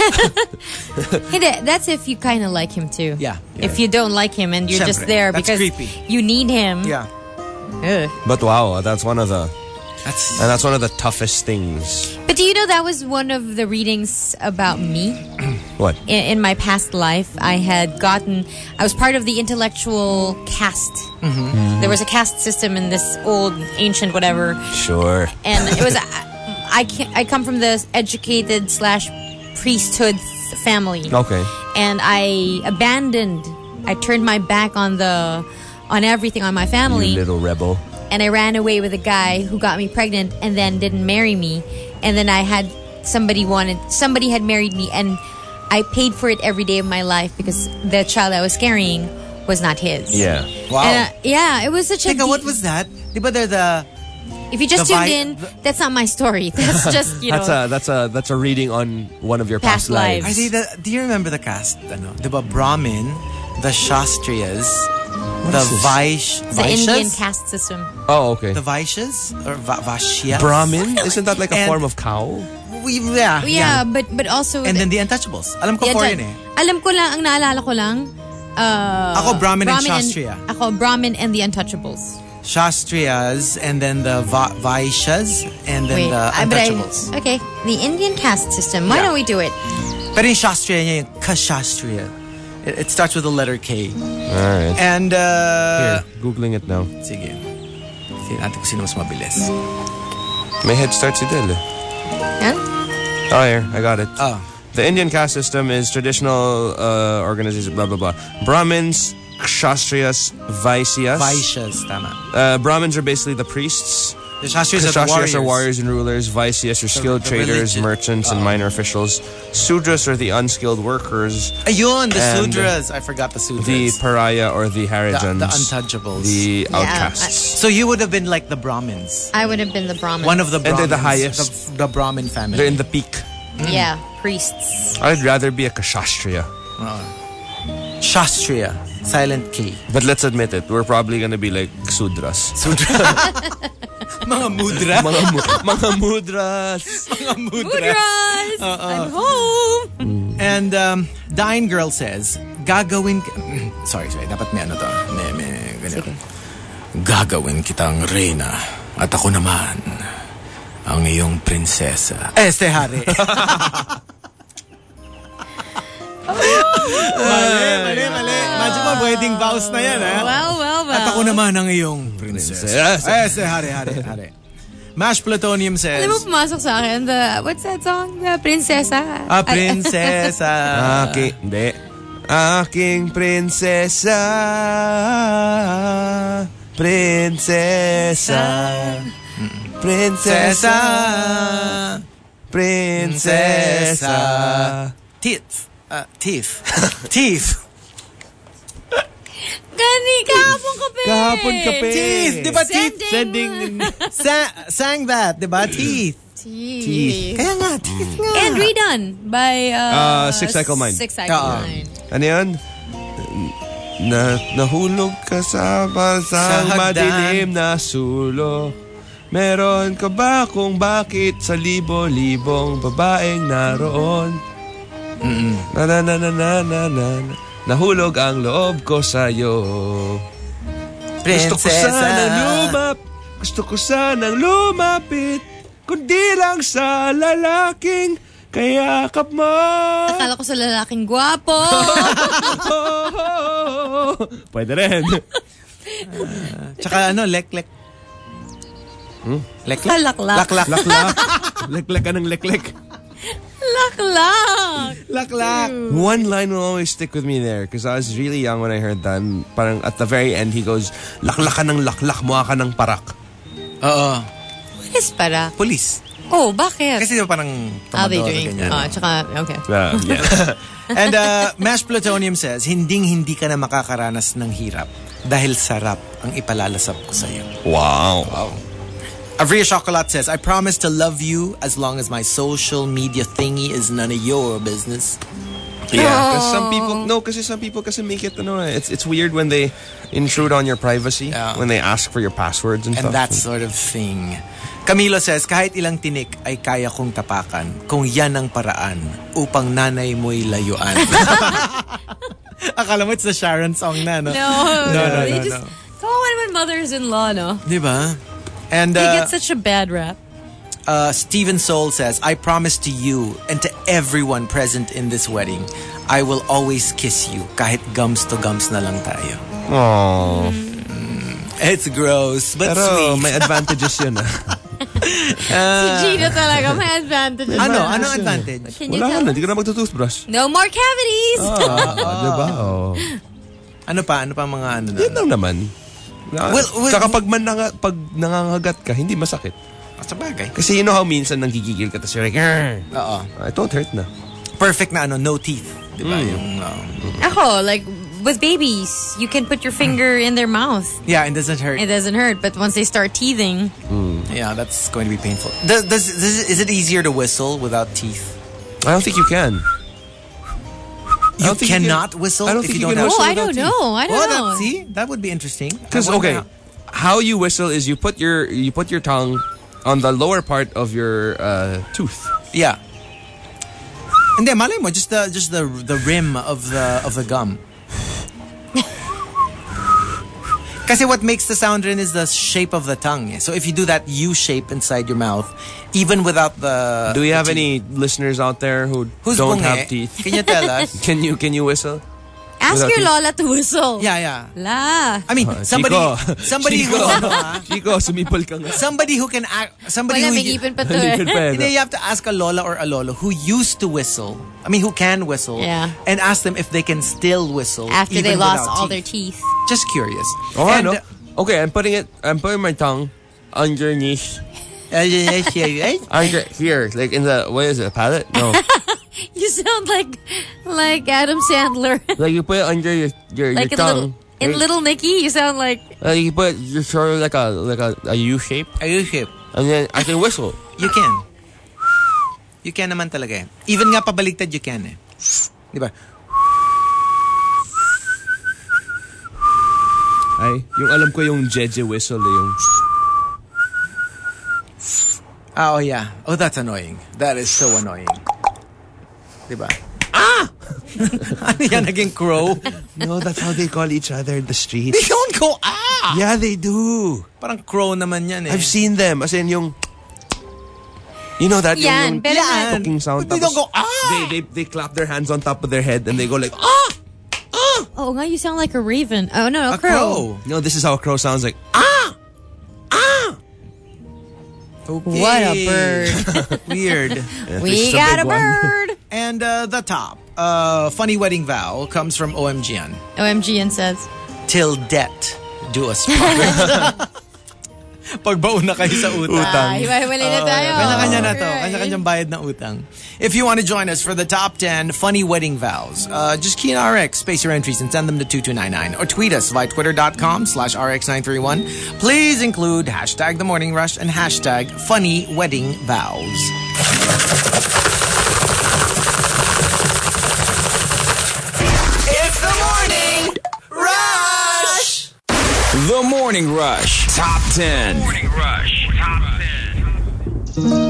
Hindi, that's if you kind of like him too. Yeah. If you don't like him and you're just Syempre, there that's because creepy. you need him. Yeah. Ugh. But wow, that's one of the. That's And that's one of the toughest things. But do you know that was one of the readings about me? What? In, in my past life, I had gotten, I was part of the intellectual caste. Mm-hmm. There was a caste system in this old, ancient whatever. Sure. And it was, I, can, I come from the educated slash priesthood family. Okay. And I abandoned, I turned my back on the, on everything, on my family. You little rebel. And I ran away with a guy who got me pregnant and then didn't marry me. And then I had somebody wanted, somebody had married me and I paid for it every day of my life because the child I was carrying was not his. Yeah. wow. And, uh, yeah, it was such a... Teka, what deep- was that? Diba they're the... If you just the tuned vi- in, the- that's not my story. That's just, you know... That's a that's a that's a reading on one of your past, Past lives. I see the, do you remember the cast? Ano? Diba Brahmin, the Shastriyas, the is this? Vaish, the Indian Vaishyas? caste system. Oh, okay. The Vaishyas? Or Va- Vashyas? Brahmin? Isn't that like a And- form of cow? We, yeah, Yeah, but but also... And then the Untouchables. Alam ko Yeah, foreign dyan. eh. Alam ko lang, ang naalala ko lang, uh, Ako, Brahmin and Shastriya. Ako, Brahmin and the Untouchables. Shastriyas, and then the Va- Vaishyas, and then Wait, the I- but I- Untouchables. okay, the Indian caste system. Why Yeah. don't we do it? Pero yung Shastriya niya, yung Kashastriya. It, it starts with the letter K. Alright. And, uh... Here, Googling it now. Sige. Sige natin kung sino mas mabilis. May head start si Del. eh. Huh? Oh, here. I got it. Oh. The Indian caste system is traditional uh, organizations, blah, blah, blah. Brahmins, Kshatriyas, Vaisyas. Vaishyas, tama. Uh, Brahmins are basically the priests. The Shastriyas are the Kshatriyas warriors. are warriors and rulers. Vaisyas are skilled the traders, religion- merchants, and minor officials. Sudras are the unskilled workers. Ayun, the And Sudras. I forgot the Sudras. The pariah or the the, Harijans. the Untouchables. The Yeah, outcasts. So you would have been like the Brahmins. I would have been the Brahmin. One of the And Brahmins. they're the highest. The, the Brahmin family. They're in the peak. Yeah, priests. I'd rather be a Kshatriya. Shastriya. Silent K. But let's admit it, we're probably gonna be like Sudras. Mga mudra. mga, mu- mga mudras. Mga mudra. Mudras! I'm home! And um, Dying Girl says, gagawin... Ka- sorry, sorry. Dapat may ano to. May, may, ganyan. Gagawin kitang reyna. At ako naman, ang iyong prinsesa. Este hari. Mali, mali, mali. Imagine mo, wedding vows na yan, ha? Well, well, well. At ako naman ang iyong prinsesa. Prinsesa. Este hari, hari, hari. Mash Plutonium says, Alam mo, pumasok sa akin, the, what's that song? The Prinsesa. a prinsesa. Aki, hindi. Aking prinsesa. Prinsesa. Prinsesa. Prinsesa. Prinsesa. Tits. Uh, teeth. Teeth. Gani, kahapon kape. Kahapon kape. Teeth. Di ba teeth? Sending. Sa- sang that, di ba? Teeth. Teeth. Kaya nga, teeth nga. And redone by uh, Uh, Six Cycle Mind. Six Cycle Oo. Mind. Ano yun? Na, nahulog ka sa basang Sa hagdan. madilim na sulo. Meron ka ba kung bakit sa libo-libong babaeng naroon? Na na na na na na na nahulog ang loob ko sa'yo. Gusto ko sanang lumap Gusto ko sanang lumapit kundi lang sa lalaking kayakap mo. Akala ko sa lalaking gwapo. Pwede rin. Tsaka ano, lek-lek. Hmm? Lek-lek? Laklak. Laklak. Laklak. Leklek ka ng leklek. Laklak. Laklak. One line will always stick with me there because I was really young when I heard that. Parang at the very end, he goes, laklak ka ng laklak, mukha ka ng parak. Oo. What is para? Police. Oh, bakit? Kasi di ba parang How they tomador, drink. ganyan. Oh, tsaka, okay. Uh, yeah. And uh, Mash Plutonium says, hinding-hindi ka na makakaranas ng hirap dahil sarap ang ipalalasap ko sa'yo. Wow. Wow. Avria Chocolat says, I promise to love you as long as my social media thingy is none of your business. Yeah, because some people, no, kasi some people kasi make it, ano, it's, it's weird when they intrude on your privacy, Yeah. when they ask for your passwords and, And stuff. that sort of thing. Camilo says, kahit ilang tinik ay kaya kong tapakan kung yan ang paraan upang nanay mo'y layuan. Akala mo it's the Sharon song na, no? No, no, no, they no, just, no. kawawa naman mothers-in-law, no? Di ba? And They uh, get such a bad rap. uh, Steven Soul says, I promise to you and to everyone present in this wedding, I will always kiss you kahit gums to gums na lang tayo. Aww. It's gross, but Pero sweet. may advantages yun, ah. Si Gino talaga, may advantage. Ano? Anong advantage? Can you Wala ka tell na, us? di ka na magtutoothbrush. No more cavities! Ah, diba? Oh. Ano pa? Ano pa mga ano na? Yun lang naman. Well, well- Saka pag, man nanga, pag nangangagat ka, hindi masakit. Sa bagay. Kasi you know how minsan nanggigigil ka, tapos you're like, "Arr!" Oo. Ah, it don't hurt na. Perfect na ano, no teeth. Di ba? Mm. Yung, um, Ako, like, with babies, you can put your finger in their mouth. yeah, it doesn't hurt. It doesn't hurt, but once they start teething, Yeah, that's going to be painful. Does, does, does is it easier to whistle without teeth? I don't think you can. You don't think you cannot can- whistle I don't if think you you don't can have oh, whistle I without don't teeth. know. I don't Oh, know. that, see? That would be interesting. Because I wonder okay, how you whistle is you put your you put your tongue on the lower part of your uh, tooth. how- Yeah. Hindi, malay mo, just the just the the rim of the of the gum. Kasi what makes the sound rin is the shape of the tongue. eh. So if you do that U shape inside your mouth, even without the Do we have the teeth- any listeners out there who Who's don't bunge? have teeth? Can you tell us? Can you can you whistle? Ask Without your teeth? lola to whistle. Yeah, yeah. La. I mean, Uh, somebody Chico. somebody Chico. who ano, ah, Chico, sumipol ka nga. somebody who can act, somebody Wala, who may ipin pa to eh. Malipit pa eh, no? Hindi, you have to ask a lola or a lolo who used to whistle. I mean, who can whistle. Yeah. And ask them if they can still whistle After even they lost without all teeth. their teeth. Just curious. Oh, and, ano? Okay, I'm putting it. I'm putting my tongue underneath, uh, yes, yes, yes. under here, like in the what is it, palate? No, You sound like like Adam Sandler. like you put it under your your, like your in little, tongue. in right? Little Nicky, you sound like Uh, you put your sort of like a like a, a U shape, Are you hip? and then I can whistle. You can. You can naman talaga eh. Even nga pabaliktad, you can eh. Di ba? Ay, yung alam ko yung Jeje whistle eh, yung Ah, oh yeah. Oh, that's annoying. That is so annoying. Di ba? Ah! Ano yan, naging crow? no, that's how they call each other in the street. They don't go, ah! Yeah, they do. Parang crow naman yan eh. I've seen them. As in yung, you know that yan. yung, Pero Yan. talking sound. But they don't go, tapos ah! They, they they clap their hands on top of their head and they go like, ah! oh, nga, you sound like a raven. Oh no, A a, crow. crow. No, this is how a crow sounds like, ah! Ah! Okay. What a bird. Weird. We This is a got a big one. bird. And uh, the top, uh, funny wedding vow comes from O M G N. O M G and says, Till debt do us part. Pagbaon na kayo sa utang. Ah, hiwa-hiwalay na tayo. Kanya-kanya na to. Alright. Kanya-kanyang bayad ng utang. If you want to join us for the top ten funny wedding vows, uh, just key in R X, space your entries, and send them to two two nine nine. Or tweet us via twitter.com slash RX931. Please include hashtag The Morning Rush and hashtag funny wedding vows. It's the morning rush. The Morning Rush Top ten. Morning Rush Top ten.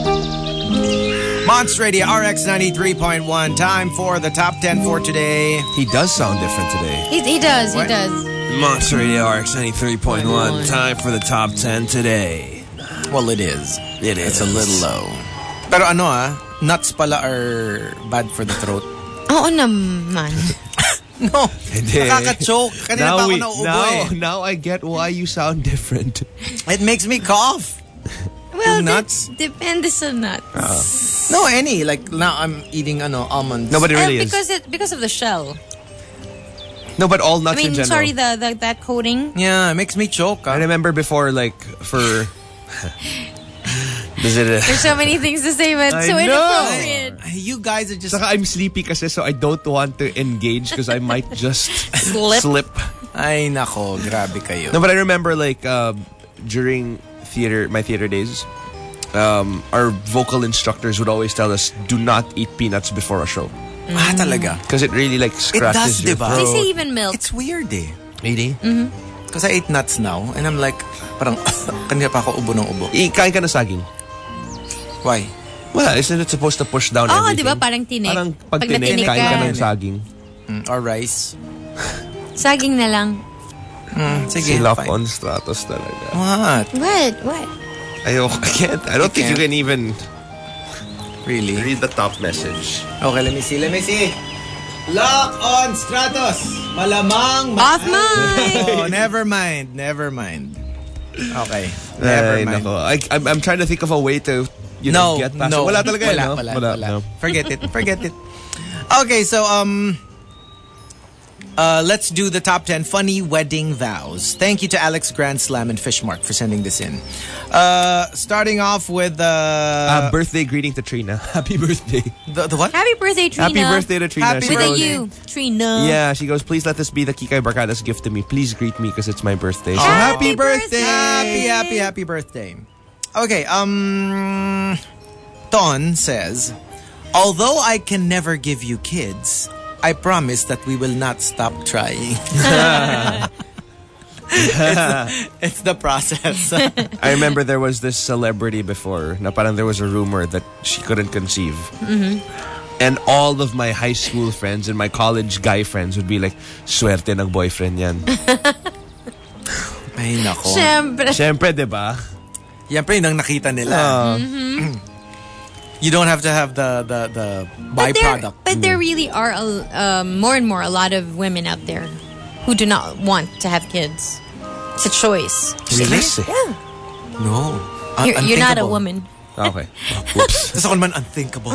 Monster Radio R X ninety-three point one. Time for the top ten for today. He does sound different today. He, he does, What? he does. Monster Radio R X ninety-three point one. Time for the top ten today. Well, it is. It is. It's a little low. Pero ano ah, nuts pala are bad for the throat. Oo naman. No, Hindi. nakaka-choke. Kanina pa ako we- nauubo now, eh. now I get why you sound different. It makes me cough. Well, nuts? that depends sa nuts. No, any. Like, now I'm eating ano almonds. No, but it Uh, really is. because it because of the shell. No, but all I nuts mean, in general. sorry, the, the that coating. Yeah, it makes me choke. I Ah. remember before, like, for... Is it a... There's so many things to say, but I so know. inappropriate. You guys are just... Saka I'm sleepy kasi, so I don't want to engage because I might just Slip. slip. Ay, nako. Grabe kayo. No, but I remember, like, um, during theater, my theater days, um, our vocal instructors would always tell us, do not eat peanuts before a show. Ah, talaga. Because it really, like, scratches does, your diba? They throat. say even milk. It's weird eh. Really? Because I ate nuts now and I'm like, parang, kanina pa ako ubo ng ubo. Kain ka na saging. Why? Well, isn't it supposed to push down Oo, everything? di ba? Parang tinik. Parang pag, Pag tinik, natinik kain ka ka. ng saging. Mm, or rice. Saging na lang. Mm, Si sige, Love fine. on Stratos talaga. What? What? What? Ayoko, I can't. I don't You think you can't? can even Really? read the top message. Okay, let me see. Let me see. Lock on Stratos. Malamang. Off mine! Oh, never mind. Never mind. Okay. Never Ay, mind. nako. I, I'm, I'm trying to think of a way to, you No, know, get past no. it. Wala talaga, wala, no? wala, Wala, wala. no. Forget it. Forget it. Okay, so um, uh, let's do the top ten funny wedding vows. Thank you to Alex Grand Slam and Fishmark for sending this in. Uh, starting off with uh, Uh, birthday greeting to Trina. Happy birthday. the, the what? Happy birthday, Trina. Happy birthday to Trina. Happy She With a goes- U. Trina. Yeah, she goes, please let this be the Kikay Barkada's gift to me. Please greet me because it's my birthday. So Happy happy birthday! birthday! Happy, happy, happy birthday. Okay, um, Ton says, although I can never give you kids, I promise that we will not stop trying. it's, it's the process. I remember there was this celebrity before na parang there was a rumor that she couldn't conceive. Mm-hmm. And all of my high school friends and my college guy friends would be like, swerte ng boyfriend yan. Ay, nako. Siyempre. Siyempre, diba? Yan pa yun ang nakita nila. You don't have to have the, the, the But there, byproduct. but there really are a, um, more and more a lot of women out there who do not want to have kids. It's a choice. Really? Yeah. No. Un- You're, you're not a unthinkable. woman. Okay. Whoops. Tapos ako naman unthinkable.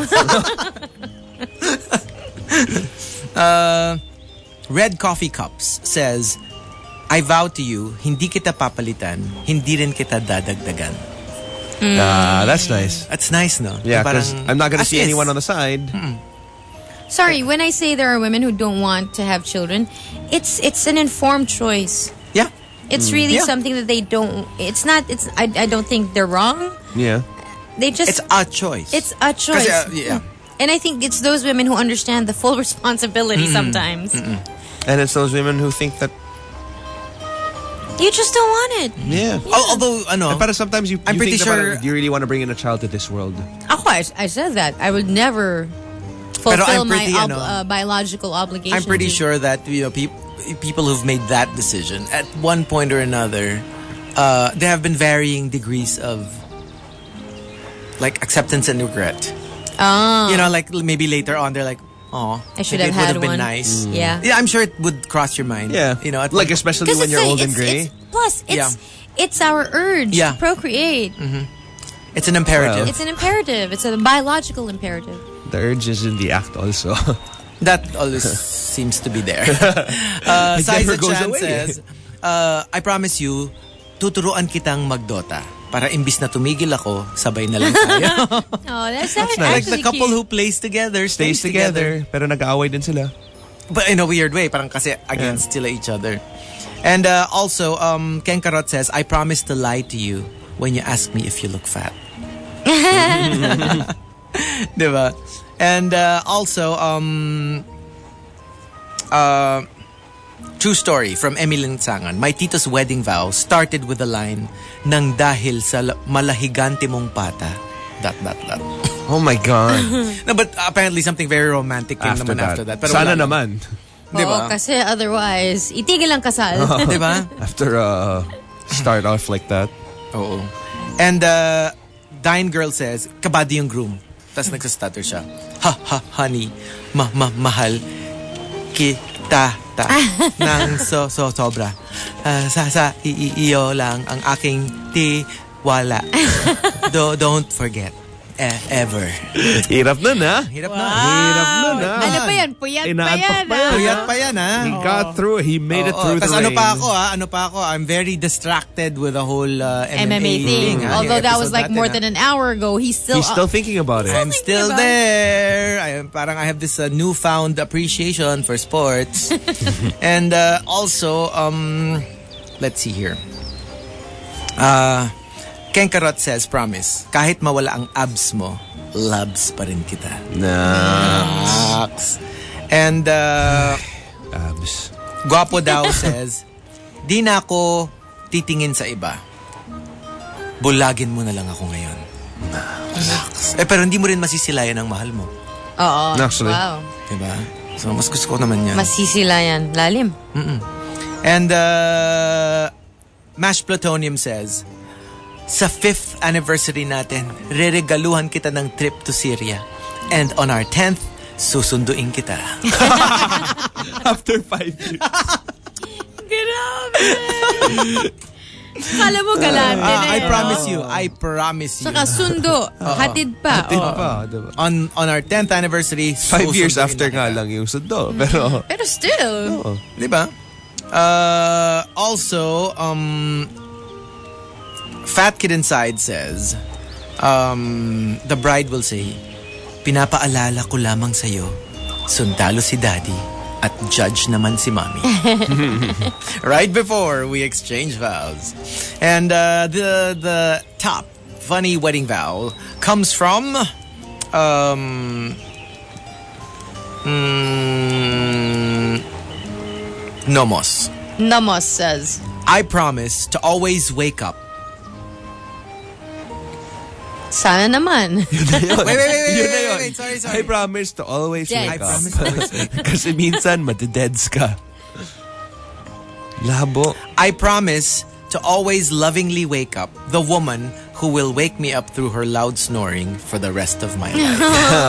uh, Red Coffee Cups says, I vow to you, hindi kita papalitan, hindi rin kita dadagdagan. Ah, that's nice. That's nice, no? Yeah, Parang, because I'm not going to as see is. anyone on the side. Sorry, when I say there are women who don't want to have children, it's it's an informed choice. Yeah. It's really Yeah. something that they don't. It's not. It's. I. I don't think they're wrong. Yeah. They just. It's a choice. It's a choice. uh, yeah. And I think it's those women who understand the full responsibility sometimes. And it's those women who think that, You just don't want it. yeah. Al- Although, ano, But sometimes you, I'm you pretty think about sure- it, do you really want to bring in a child to this world? Ako, I, I said that. I would never Pero fulfill I'm my pretty, ob- ano, uh, biological obligation. I'm pretty to- sure that, you know, peop- people who've made that decision at one point or another, uh, there have been varying degrees of like acceptance and regret. Oh. You know, like maybe later on they're like, oh, I should maybe have it had would have been one. nice. Yeah. Yeah, I'm sure it would cross your mind. Yeah. You know, at like one- especially 'Cause when it's you're a- old and it's- gray. it's- plus, it's Yeah. it's our urge Yeah. to procreate. it's an imperative. It's an imperative. It's a biological imperative. The urge is in the act also. That always seems to be there. Uh, It never Siza goes Chan away. says, uh, I promise you, tuturuan kitang magdota. Para imbis na tumigil ako, sabay na lang tayo. Oh, that's, That's actually nice. Like the couple cute. who plays together stays, Stays together, pero nag-aaway din sila. But in a weird way, parang kasi against sila each other. And uh, also, um, Ken Karot says, I promise to lie to you when you ask me if you look fat. Diba? And uh, also, um, uh, true story from Emily Sangan. My tito's wedding vow started with the line, nang dahil sa malahigante mong pata, dot, dot, dot. Oh my God. No, but apparently something very romantic came After naman that. after that. Pero Sana wala naman. Diba? Oo, kasi otherwise, itigil ang kasal. Diba? After uh, start off like that. Oo. And uh, Dine Girl says, kabado yung groom. Tapos nagsastutter siya. Ha, ha, honey, ma, ma, mahal, kita, ta, nang so, so, sobra. Uh, sa, sa, i, i, iyo lang ang aking tiwala. Do, don't forget. Eh, ever. Hirap nun, ha? Hirap na. Hirap nun, ha? Ano pa yan? Puyat pa Inaantok yan. pa yan. ah. Puyat pa yan, ha? He got through. He made it Oo, through the tas rain. ano pa ako, ha? Ano pa ako? I'm very distracted with the whole uh, M M A thing. thing. ha? Although Yung that was episode like natin, more ha? than an hour ago, he's still... He's still thinking about it. I'm thinking still about it. there. I, parang I have this uh, newfound appreciation for sports. And uh, also, um, let's see here. Uh, Ken Karot says, promise, kahit mawala ang abs mo, loves pa rin kita. Nah. And uh, Abs. Guapo daw says, di na ako titingin sa iba. Bulagin mo na lang ako ngayon. Eh, pero hindi mo rin masisilayan ang mahal mo. Oo. Actually. Wow. Diba? So, mas gusto ko naman yan. Masisila yan. Lalim. And uh, Mash Plutonium says, sa fifth anniversary natin, reregaluhan kita ng trip to Syria. And on our tenth, susunduin kita. After five years. Grabe. Kala mo galante Ah, na I yun. promise you. I promise you. Saka sundo. Hatid pa. Hatid Oo. pa, diba? On on our tenth anniversary, Five years susunduin after na nga kita. lang yung sundo. Pero, Pero still. Diba? Uh, also, um, Fat Kid Inside says, um, the bride will say, pinapaalala ko lamang sa'yo, sundalo si daddy at judge naman si mommy. Right before we exchange vows. And uh, the the top funny wedding vow comes from um, mm, Nomos. Nomos says, I promise to always wake up. sana naman. Wait, wait, wait, wait, Yun na wait, yun. wait, wait, sorry, sorry. I promise to always Yes. wake I up. promise to always wake up. Kasi minsan, madededs ka. Labo. I promise to always lovingly wake up the woman who will wake me up through her loud snoring for the rest of my life.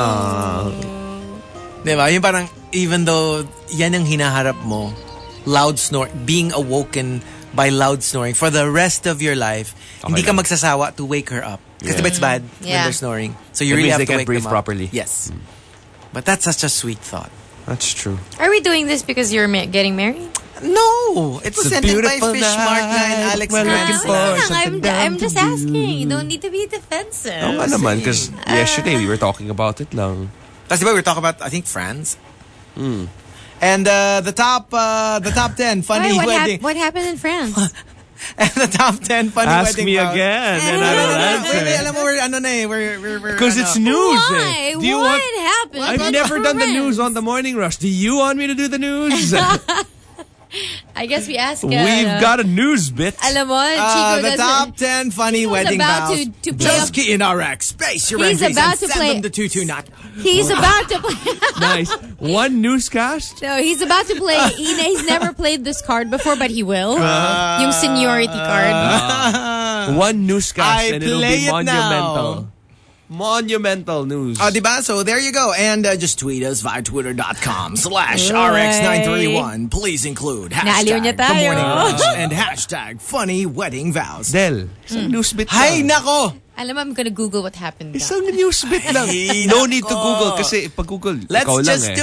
Diba? Yung parang, even though yan ang hinaharap mo, loud snore, being awoken by loud snoring for the rest of your life, hindi ka lang. magsasawa to wake her up. Kasi Yeah. diba it's bad when Yeah. they're snoring. So you It really means have they to can't wake breathe them up. properly. Yes. But that's such a sweet thought. That's true. Are we doing this because you're ma- getting married? No! It was It's a sent in by beautiful Fishmark na and night. Alex We're Grant. looking Ah, for wala lang. something I'm, down I'm to just do. asking. You don't need to be defensive. Oo nga naman, because yesterday we were talking about it lang. That's the way we were talking about, I think, France. And uh, the top uh, the top ten funny Why, what, hap- wedding. what happened in France? And the top ten funny Ask wedding me vows. again, and No, I no, will no, no. Wait, answer. wait, alam mo, we're, ano na eh, we're, we're, we're, Because ano. it's news. Why? Eh. Do you what want? happened? I've What's never done the France? news on the morning rush. Do you want me to do the news? I guess we ask. Uh, We've got a news bit. Alam mo, Uh, Chico the doesn't. top ten funny Chico's wedding about vows. to- to play Just up- key in R X. Space your He's entries about and to send play- them to two two nine. He's about to play. Nice. One newscast. No, he's about to play. He, he's never played this card before, but he will. Yung seniority card. One newscast, I and it'll play be it monumental. Monumental news. Oh, diba? So there you go. And uh, just tweet us via twitter.com slash RX nine thirty-one. Please include Naaliw niya hashtag tayo. Good Morning Rush and hashtag funny wedding vows. Del, isang news bit Hay lang. nako! Alam mo, I'm gonna Google what happened. Isang news bit lang. Ay, No need to nako. Google kasi pag Google, Let's ikaw lang just eh. do it.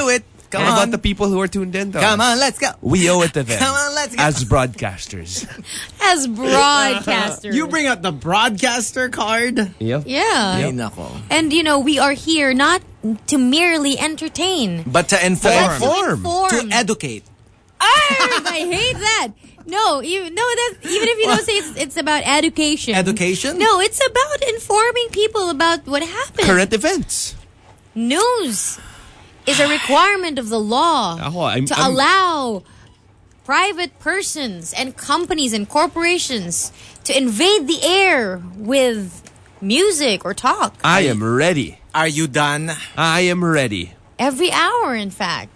Come what on. about the people who are tuned in, though? Come on, let's go. We owe it to them. Come on, let's go. As broadcasters. As broadcasters. You bring out the broadcaster card. Yep. Yeah. Ay, nako. And, you know, we are here not to merely entertain. But to inform. but to Inform. inform. To educate. Arr, I hate that. No, you, no, that's, even if you don't say it's, it's about education. Education? No, it's about informing people about what happened. Current events. News is a requirement of the law Ako, I'm- to I'm- allow private persons and companies and corporations to invade the air with music or talk. I am ready. Are you done? I am ready. Every hour, in fact.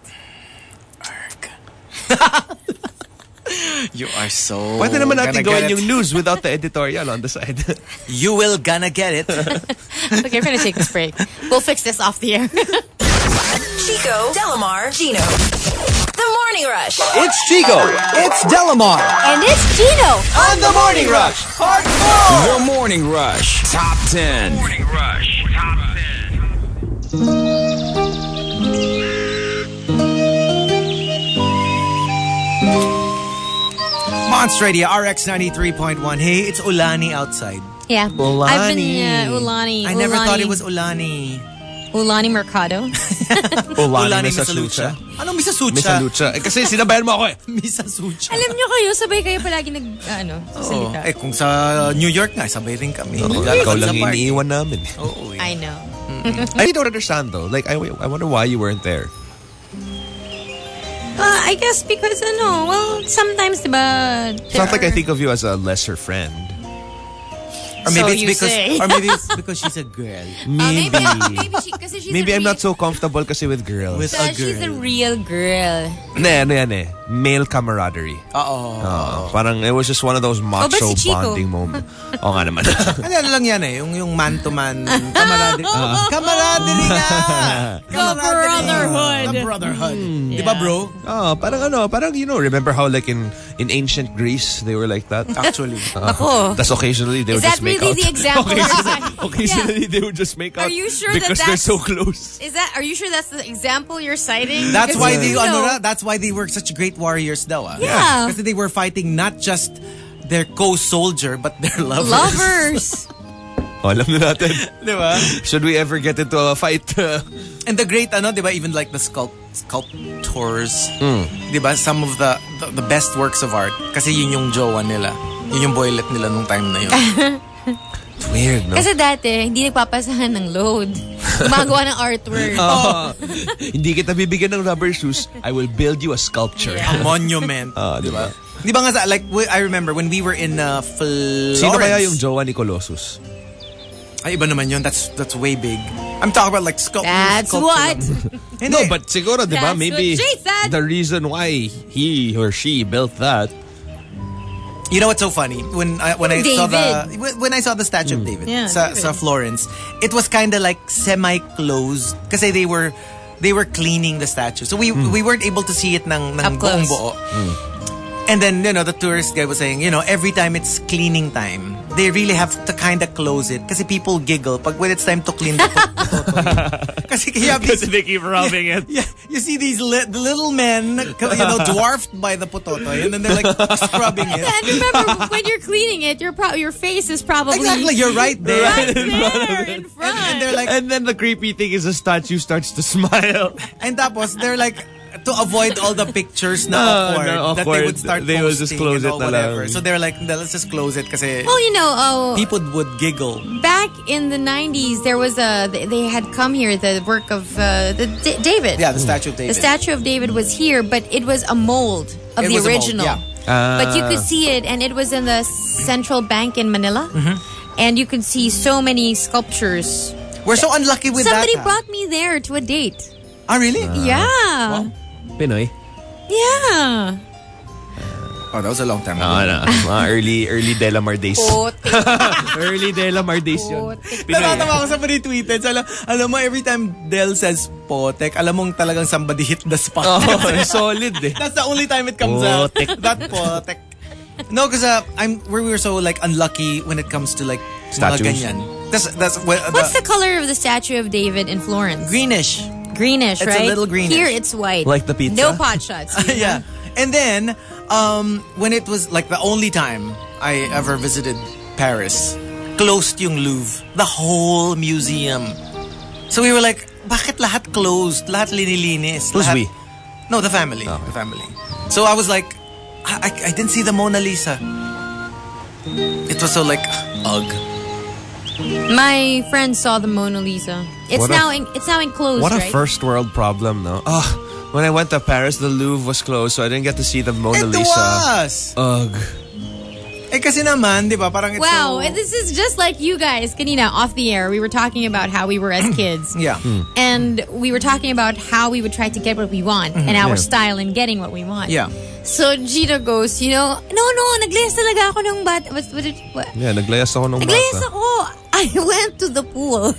You are so Pwede naman natin gonna gawin get yung it. news without the editorial on the side. You will gonna get it. Okay, we're going to take this break. We'll fix this off the air. Chico, Delamar, Gino. The Morning Rush. It's Chico. It's Delamar. And it's Gino. On the Morning Rush. Part four. The Morning Rush Top ten. Morning Rush Top ten. Monster Radio R X ninety-three point one. Hey, it's Ulani outside. Yeah. Ulani. I've been, uh, Ulani. I never Ulani, thought it was Ulani. Ulani Mercado. Ulani Misalucha. Anong Misasucha? Misalucha. Eh, kasi sinabayan mo ako eh. Misasucha. Alam nyo kayo, sabay kayo palagi nag, ano, Oo. salita. Eh, kung sa New York nga, sabay rin kami. Oh, Naglalakad ikaw sa lang park. iniiwan namin. Oo, eh. I know. I don't understand though. Like, I, I wonder why you weren't there. Uh, I guess because, ano, well, sometimes, diba, It's not like I think of you as a lesser friend. Or maybe So it's you because say. or maybe it's because she's a girl. Maybe. Uh, maybe, maybe, she, kasi she's Maybe a I'm real, not so comfortable kasi with girls. With so a she's a girl. real girl. Ne, ano yan eh. Male camaraderie. Oo. Uh, parang it was just one of those macho Oh, si Chico? bonding moments. Oo nga naman. Ano ano lang yan eh, yung, yung man-to-man camaraderie. camaraderie nga! Brotherhood. The brotherhood. Di ba, bro? Oh, parang ano, parang you know, remember how like in in ancient Greece they were like that? Actually. Ako. That's occasionally they Is would that just make really out. the example? occasionally, occasionally they would just make Are out you sure that because they're that's- so close. Is that, are you sure that's the example you're citing? That's Because, why you they know, ano na, that's why they were such great warriors daw. Ah. Yeah. Kasi they were fighting not just their co-soldier but their lovers. lovers. Oh, alam na natin. Di ba? Should we ever get into a fight? Uh, And the great ano, di ba, even like the sculpt sculptors, di ba, some of the, the the best works of art kasi yun yung jowa nila. Yun yung boylet nila nung time na yun. It's weird, no? Kasi dati, hindi nagpapasahan ng load. Gumagawa ng artwork. Oh, hindi kita bibigyan ng rubber shoes. I will build you a sculpture. A monument. Ah, di ba? Di ba nga sa, like, we- I remember when we were in uh, Florence. Sino kaya yung jowa ni Colossus? Ay, iba naman yun. That's that's way big. I'm talking about like sculpt- That's sculpture. what. Hindi. No, but siguro, di ba? That's Maybe what she said. the reason why he or she built that. You know what's so funny? When I, when I saw the David. when- when I saw the statue of David Yeah, sa, David. sa Florence, it was kind of like semi-closed kasi they were they were cleaning the statue. So we we weren't able to see it ng ng Up buong close. buo. And then, you know, the tourist guy was saying, you know, every time it's cleaning time, they really have to kind of close it kasi people giggle pag when it's time to clean the pototoy. Kasi you have these, they keep rubbing it. yeah, you see these li- the little men, you know, dwarfed by the pototoy, and then they're like scrubbing it. And remember, when you're cleaning it, your pro- your face is probably Exactly, you're right there. right there in front. And, and they're like, And then the creepy thing is the statue starts to smile. and tapos they're like, to avoid all the pictures na Ah, awkward, na that they awkward, would start they will just posting close and it all na whatever. lang. So they're like, let's just close it kasi well, you know, oh, people would giggle. back in the nineties, there was a they they had come here. The work of uh, the D- David. Yeah, the statue of David. The statue of David was here, but it was a mold of It the was a mold, original. yeah. But you could see it, and it was in the Central Bank in Manila. Mm-hmm. And you could see so many sculptures. We're so unlucky with Somebody that. ah. brought me there to a date. Ah, really? yeah. Pinoy. Yeah. Oh, that was a long time ago. Ah, na. Mga early, early Delamar days. Pote. Early Delamar days yun. Pinoy. Natatawa ako sa pinitweeted. Alam, alam mo, every time Del says potek, alam mong talagang somebody hit the spot. Oh, solid eh. That's the only time it comes out. Potek. That potek. No, because uh, I'm we were so like unlucky when it comes to like Statues. mga ganyan. That's that's well, What's the color of the statue of David in Florence? greenish. greenish, It's right? a little greenish. Here it's white. Like the pizza? No pot shots. Yeah. And then, um, when it was like the only time I ever visited Paris, closed yung Louvre, the whole museum. So we were like, bakit lahat closed? Lahat linilinis. Who's lahat... we? No, the family. Oh. The family. So I was like, I, I, I didn't see the Mona Lisa. It was so like, ugh. My friend saw the Mona Lisa. It's What a- now in, it's now enclosed, What a right? first world problem, no? Oh, when I went to Paris, the Louvre was closed, so I didn't get to see the Mona It Lisa. was! Ugh. Eh kasi naman, di ba? Parang it's Wow, so... and this is just like you guys, kanina, off the air. We were talking about how we were as kids. Yeah. And we were talking about how we would try to get what we want and our Yeah. style in getting what we want. Yeah. So Gina goes, you know, no, no, naglayas talaga ako ng bat. What, what, did- what? Yeah, naglayas ako ng Naglayas bata. ako. I went to the pool.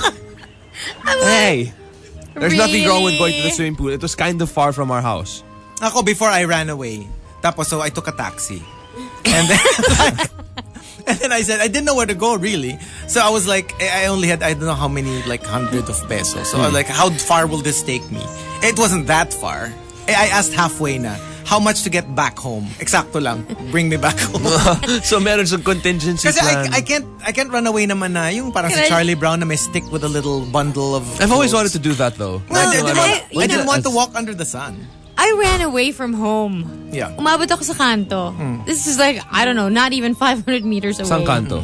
I'm like, Hey! There's nothing wrong with going to the Really? swimming pool. It was kind of far from our house. Ako, before I ran away. Tapos, so I took a taxi. And then, and then I said, I didn't know where to go, really. So I was like, I only had, I don't know how many, like, hundreds of pesos. So I was like, how far will this take me? It wasn't that far. I asked halfway na, how much to get back home? Eksakto lang. Bring me back home. So meron some contingency Kasi I, plan. I can't, I can't run away naman na. Yung parang Can si I- Charlie Brown na may stick with a little bundle of I've always clothes. wanted to do that though. No, I, didn't, I- want, I didn't want to As- walk under the sun. I ran away from home. Yeah. Umabot ako sa kanto. This is like, I don't know, not even five hundred meters away. Saan kanto?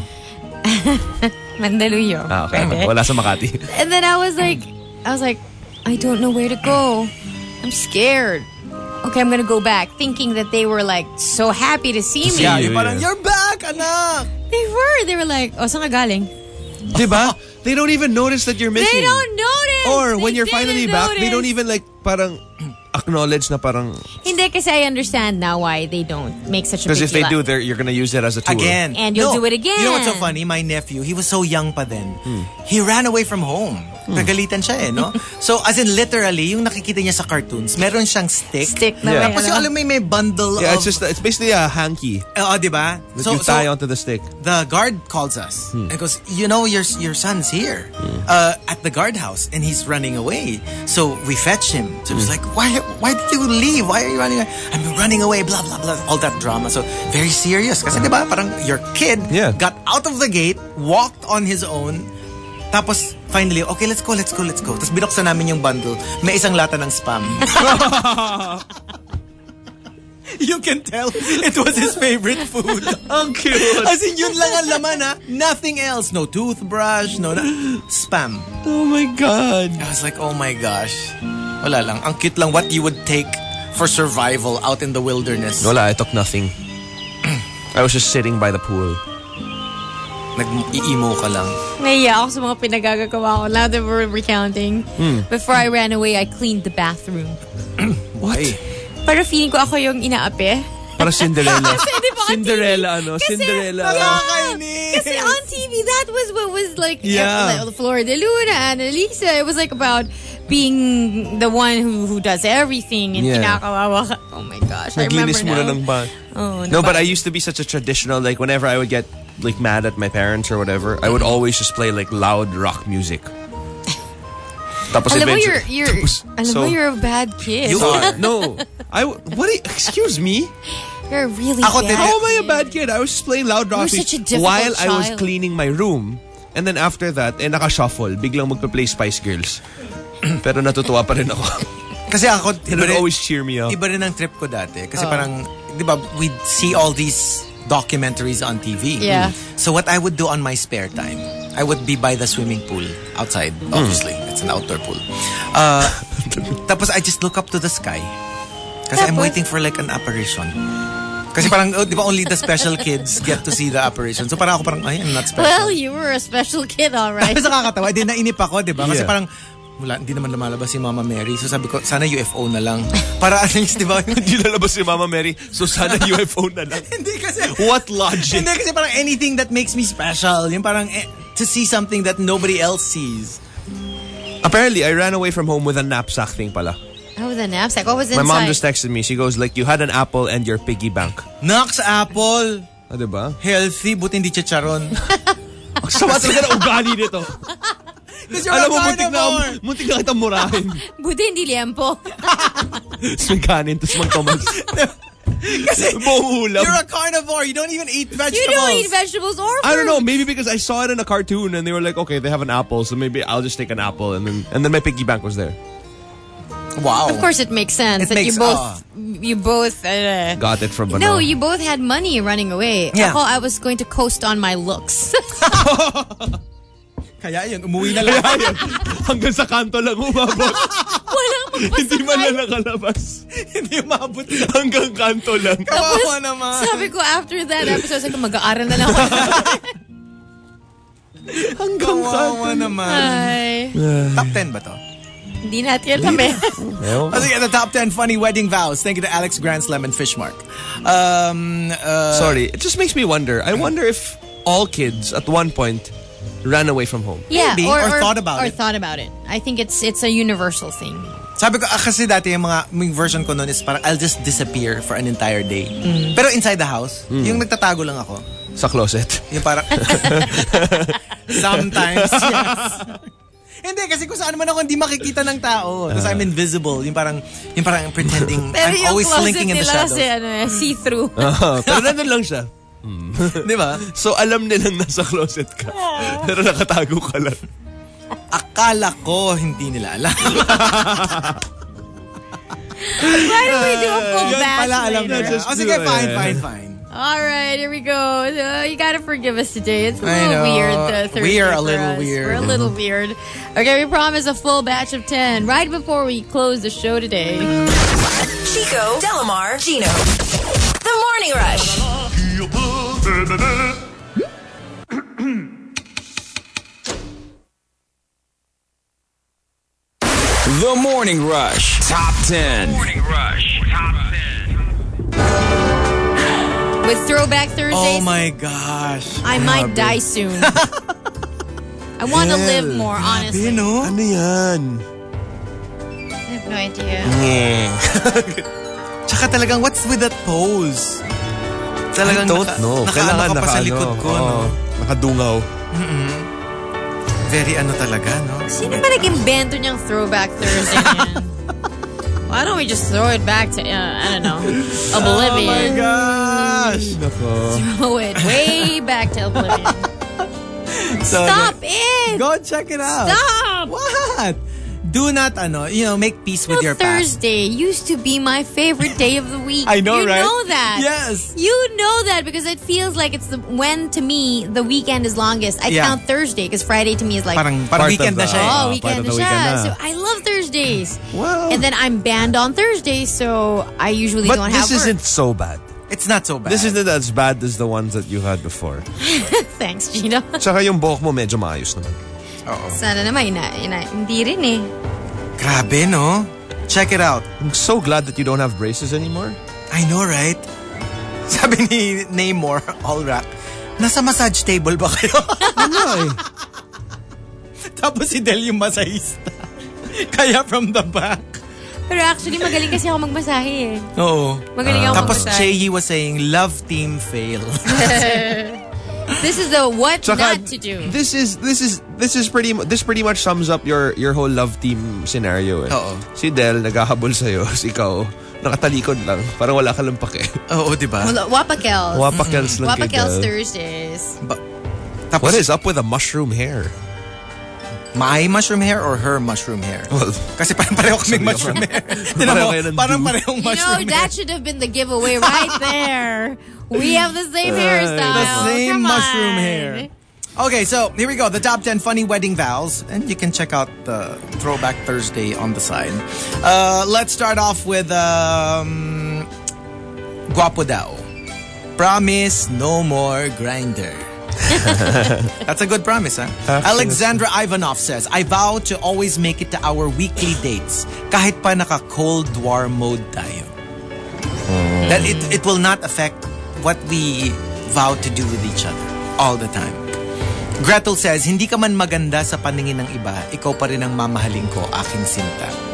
Mandaluyong. Ah, okay. Pwede. Wala sa Makati. And then I was like, I was like, I don't know where to go. I'm scared. Okay, I'm gonna go back, thinking that they were like so happy to see me. Yeah, you, yung parang, yeah. you're back, anak! They were. They were like, oh, saan ka galing? Diba? They don't even notice that you're missing. They don't notice. Or They when you're didn't finally back, they don't notice. even like parang acknowledge na parang... Hindi, kasi I understand now why they don't make such a big Because if they deal. do, they're, you're gonna use it as a tool. Again. And you'll No. do it again. You know what's so funny? My nephew, he was so young pa then. He ran away from home. Nagalitan siya eh, no? So, as in literally, yung nakikita niya sa cartoons, meron siyang stick. Stick na Yeah. may Tapos yung ano. alam mo yung may bundle Yeah, of... it's just it's basically a hanky Oo, di ba? that you tie onto the stick. the guard calls us and goes, you know, your your son's here uh, at the guardhouse and he's running away. So we fetch him. So he's like, why why did you leave? Why are you running away? I'm running away, blah, blah, blah. All that drama. So very serious. Kasi di ba, parang your kid Yeah. got out of the gate, walked on his own, tapos finally, okay, let's go, let's go, let's go. Tapos binuksan namin yung bundle. May isang lata ng Spam. You can tell it was his favorite food. Ang cute. As in, yun lang ang laman, ha? Nothing else. No toothbrush, no... na- Spam. Oh my God. I was like, oh my gosh. Wala lang. Ang cute lang what you would take for survival out in the wilderness. Wala, I took nothing. I was just sitting by the pool. Nag-i-emo ka lang. Naiya ako sa mga pinagagagawa ko. Now that we're recounting. Hmm. Before I ran away, I cleaned the bathroom. What? Ay. Pero feeling ko ako yung inaapi. Para Cinderella. Kasi di ba on Cinderella, T V? ano? Kasi- Cinderella. Nakakainis. Kasi on T V, that was what was like, Yeah. like Flora de Luna, Annalisa. It was like about being the one who who does everything and Yeah. kinakawawa ka. Oh my gosh, I remember Naglinis mo na now. lang ba? Oh, No, but diba? I used to be such a traditional, like whenever I would get like mad at my parents or whatever, I would always just play like loud rock music. Tapos Alam mo, eventually- you're, you're, Tapos- alam so- mo, you're a bad kid. You are. No. I w- what? do you- excuse me? You're a really Ako, bad How am I a kid. bad kid? I was just playing loud rock You're music such a difficult while I was child. cleaning my room. And then after that, eh, naka-shuffle. Biglang magpa-play Spice Girls. Pero natutuwa pa rin ako. Kasi ako, It iba would rin, always cheer me up. iba rin ang trip ko dati. Kasi parang, di ba, we'd see all these documentaries on T V. Yeah. So what I would do on my spare time, I would be by the swimming pool outside, obviously. It's an outdoor pool. Uh, tapos I just look up to the sky. Kasi I'm Tapos? waiting for like an apparition. Kasi parang, oh, di ba, only the special kids get to see the apparition. So parang ako parang, ay, I'm not special. Well, you were a special kid, all right. Tapos nakakatawa, di nainip ako, di ba? Kasi Yeah. parang, wala, hindi naman lumalabas si Mama Mary. So sabi ko, sana U F O na lang. Para at least, di ba? Hindi lalabas si Mama Mary, so sana U F O na lang. Hindi kasi, What logic? hindi kasi parang anything that makes me special. Yung parang, eh, to see something that nobody else sees. Apparently, I ran away from home with a knapsack thing pala. Oh, the knapsack. What was My inside? mom just texted me. She goes like, you had an apple and your piggy bank. Knox apple. Ah, diba? Healthy, buti hindi chicharon. Sama talaga na ugali nito. Because you're Alam a mo, muntik na, carnivore. muntik na kitang murahin. Buti hindi liempo. Tapos may kanin, tapos magtomas. Kasi buong ulam. you're a carnivore. You don't even eat vegetables. You don't eat vegetables or fruit. I don't know, maybe because I saw it in a cartoon and they were like, okay, they have an apple, so maybe I'll just take an apple, and then and then my piggy bank was there. Wow. Of course, it makes sense It that makes- you both, ah. you both. Uh, Got it from no, Banana. you both had money running away. Yeah. Ako, I was going to coast on my looks. Kaya yun, umuwi na lang. Hanggang sa kanto lang umabot. Walang Hindi man magpasakay. na nakalabas. Hindi umabot. Hanggang kanto lang. Kawawa naman. Sabi ko, after that episode, sabi ko, mag-aaral na lang ako. Hanggang Kawawa naman. Ay, Top ten ba to? hindi natin kami. Oh, sige, the top ten funny wedding vows. Thank you to Alex Grandslam and Fishmark. Um, uh, Sorry, it just makes me wonder. I wonder if all kids at one point ran away from home. Yeah, Maybe, or thought about or it. thought about it. I think it's it's a universal thing. Sabi ko, ah, kasi dati yung mga, yung version ko noon is parang I'll just disappear for an entire day. Mm. Pero inside the house, yung nagtatago lang ako. Sa closet. Yung parang, sometimes, yes. Hindi, kasi kung saan man ako hindi makikita ng tao. Because I'm invisible. Yung parang, yung parang pretending, Pero I'm yung always closet slinking in the nila shadows. kasi ano, eh, see-through. Ah, pero nandun lang siya. Di ba? So alam nilang nasa closet ka. Pero nakatago ka lang. Akala ko hindi nila alam. Why do we do a full Yun batch pala alam later? nila. Just O sige, do fine, it. fine, fine. All right, here we go. Uh, you gotta forgive us today. It's a I little know. weird. Uh, Thursday We are a for little us. weird. We're a little weird. Okay, we promise a full batch of ten right before we close the show today. Chico, Delamar, Gino. The Morning Rush. The Morning Rush Top ten. Morning Rush Top ten. With Throwback Thursdays, Oh my gosh. I might die soon. I want to live more, honestly. You know? Ano yan? I have no idea. Tsaka talagang, what's with that pose? Talagang I don't naka, know. Naka, Kailangan ano ka pa naka, sa ano, likod ko, oo, no? nakadungaw. Very ano talaga, no? Sino ba nag-invento niyang Throwback Thursday na yan? Why don't we just throw it back to, uh, I don't know, Oblivion? Oh my gosh! Throw it way back to Oblivion. So, Stop it! Go check it out. Stop! What? Do not, ano, you know, make peace with You know, your past. Thursday used to be my favorite day of the week. I know, you right? You know that. Yes. You know that because it feels like it's the when to me the weekend is longest. I Yeah. count Thursday because Friday to me is like Parang, parang Part weekend of na the- siya. eh. oh uh, weekend part of na the siya. weekend na. So I love Thursdays. Well, And then I'm banned on Thursdays, so I usually but don't this have work. isn't so bad. It's not so bad. This isn't as bad as the ones that you had before. Thanks, Gino. Tsaka yung buhok mo medyo maayos naman. Sana naman, ina, ina, hindi rin eh. Grabe, no? Check it out. I'm so glad that you don't have braces anymore. I know, right? Sabi ni Namor, all rock, nasa massage table ba kayo? Ano eh? Tapos si Del yung masahista. Kaya from the back. Pero actually, magaling kasi ako magmasahe eh. Oo. Magaling ako Tapos magmasahe. Cheyi was saying, love team fail. This is the what Tsaka, not to do. This is this is this is pretty mu- this pretty much sums up your your whole love team scenario eh. Oo. Si Del naghahabol sa'yo, si ikaw nakatalikod lang, parang wala ka lang pake. Oo, di ba? Wala- Wapakels. Wapakels lang kay Wapakels Del. Thursdays. Tapos, What is up with the mushroom hair? my mushroom hair or her mushroom hair? Well, Kasi parang pareho kaming mushroom hair. Tinan Pareho mo, kayo ng parang dude. parehong You know, mushroom hair. that should have been the giveaway right there. We have the same hairstyle. The same Come mushroom on. hair. Okay, so here we go. The top ten funny wedding vows. And you can check out the Throwback Thursday on the side. Uh, let's start off with um, Guapo Daw. Promise no more grinder. That's a good promise, huh? Alexandra Ivanov says, I vow to always make it to our weekly dates kahit pa naka-Cold War mode tayo. That it, it will not affect what we vow to do with each other all the time. Gretel says, hindi ka man maganda sa paningin ng iba, ikaw pa rin ang mamahalin ko, aking sinta.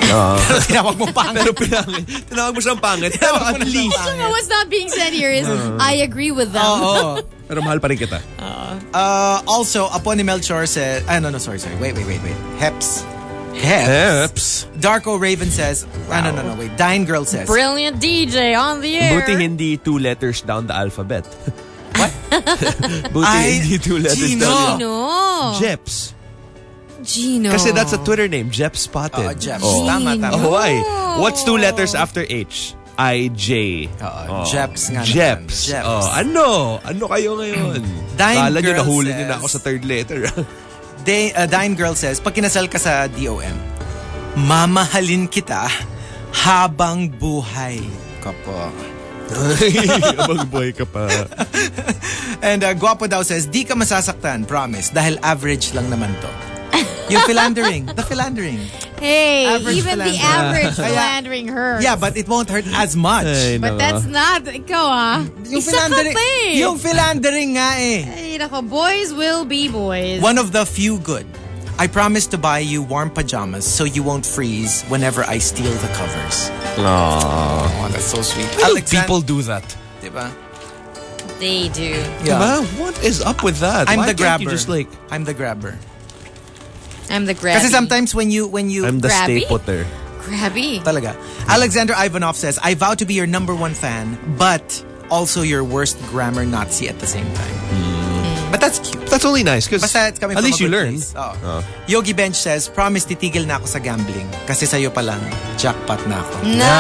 Pero tinawag mo pangit. Pero pinangit. Tinawag mo siyang pangit. Pero at least. No, what's not being said here is, I agree with them. Oo. Pero mahal pa rin kita. Uh, also, Apo ni Melchor said, ah, no, no, sorry, sorry. Wait, wait, wait, wait. Heps. Heps. Heps. Darko Raven says, ah, no, no, no, wait. Dine Girl says. Brilliant D J on the air. Buti hindi two letters down the alphabet. What? Buti Ay, hindi two letters Gino. down. Gino. Jeps. Gino. Kasi that's a Twitter name. Jeps Spotted. Oh, Jeps. Oh. Tama, tama. Oh, why? What's two letters after H? I J. Uh, Jeps nga naman. Jeps. Jeps. Oh, ano? Ano kayo ngayon? Dine Kala nyo Girl nahuli says- nyo na ako sa third letter. Day, uh, Dine Girl says, pag kinasal ka sa D O M, mamahalin kita habang buhay ka pa. Habang buhay ka pa. And uh, Guapo daw says, di ka masasaktan, promise, dahil average lang naman to. Yung philandering. The philandering. Hey, Average even the philandering. average Kaya- philandering hurts. Yeah, but it won't hurt as much. Ay, But nako. that's not, ikaw ah. Yung Isa ka philandering, pa eh. yung philandering nga eh. Ay, nako, boys will be boys. One of the few good. I promise to buy you warm pajamas so you won't freeze whenever I steal the covers. Aww. Oh, that's so sweet. Why do Alexand- people do that? Diba? They do. Yeah. Diba? What is up with that? I'm Why the can't grabber. you just like, I'm the grabber. I'm the grabby. Kasi sometimes when you when you I'm the Grabby? stay putter. Grabby. talaga. Alexander Ivanov says, I vow to be your number one fan, but also your worst grammar Nazi at the same time. But that's cute. That's only nice because Basta it's coming at from least a you good learn. place. Oo. Oh. Yogi Bench says, promise titigil na ako sa gambling kasi sa'yo pa lang, jackpot na ako. No.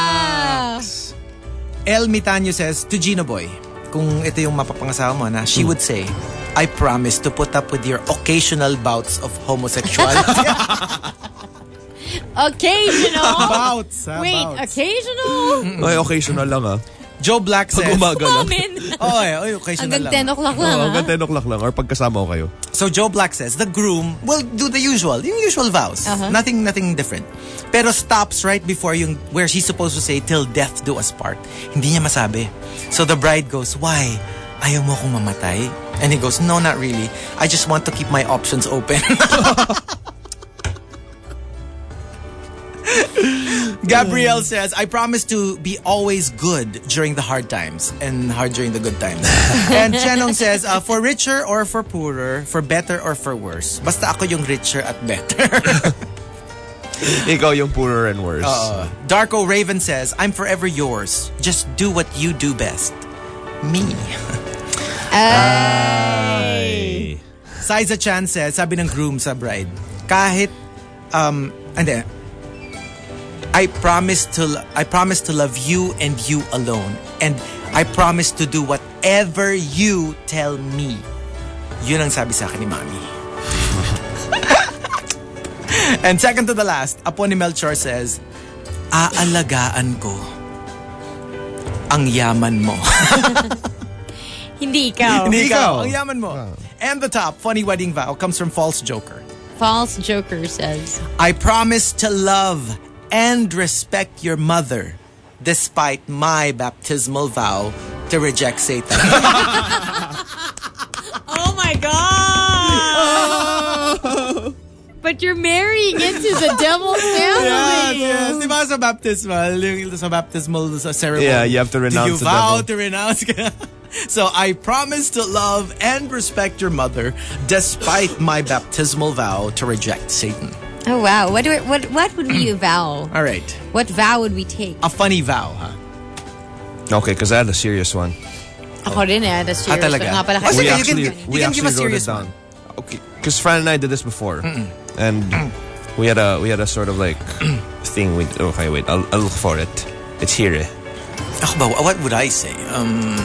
El Mitanyo says, to Gino Boy, kung ito yung mapapangasawa mo na, she would say, I promise to put up with your occasional bouts of homosexuality. Occasional. Bouts, ha? Wait, Bouts. occasional? Ay, occasional lang ah. Joe Black Pag says, umaga lang. Common. oh, eh, oh, occasional Hanggang ten lang. o'clock lang, Oh, ah. hanggang ten o'clock lang or pagkasama ko kayo. So Joe Black says, the groom will do the usual, yung usual vows. Uh-huh. Nothing nothing different. Pero stops right before yung where she's supposed to say, till death do us part. Hindi niya masabi. So the bride goes, why? Ayaw mo akong mamatay? And he goes, no, not really. I just want to keep my options open. Gabrielle says, I promise to be always good during the hard times and hard during the good times. And Chenong says, uh, for richer or for poorer, for better or for worse, basta ako yung richer at better. Ikaw yung poorer and worse. Uh, Darko Raven says, I'm forever yours. Just do what you do best. Me. Ay. Saiza Chan says, sabi ng groom sa bride, kahit, um, hindi, I promise to I promise to love you and you alone. And I promise to do whatever you tell me. Yun ang sabi sa akin ni Mami. And second to the last, Apo ni Melchor says, aalagaan ko ang yaman mo. Hindi ikaw. Hindi ikaw. ikaw. Ang yaman mo. And the top, funny wedding vow, comes from False Joker. False Joker says. I promise to love and respect your mother despite my baptismal vow to reject Satan. Oh my God! But you're marrying into the devil's family. Yes, yes. Di ba sa baptismal, yung sa baptismal sa ceremony. Yeah, you have to renounce Do you the vow devil. to renounce? So I promise to love and respect your mother despite my baptismal vow to reject Satan. Oh wow! What do we, what what would we vow? All right. What vow would we take? A funny vow, huh? Okay, because I had a serious one. Ako rin eh. That's serious. Ah, talaga? Nga pala Oh, kasi- sige, we you actually, can- you we can actually give a wrote serious it down. Okay, because Fran and I did this before, and we had a we had a sort of like thing. We okay, wait, I'll, I'll look for it. It's here. Eh. Ako ba, what would I say? Um,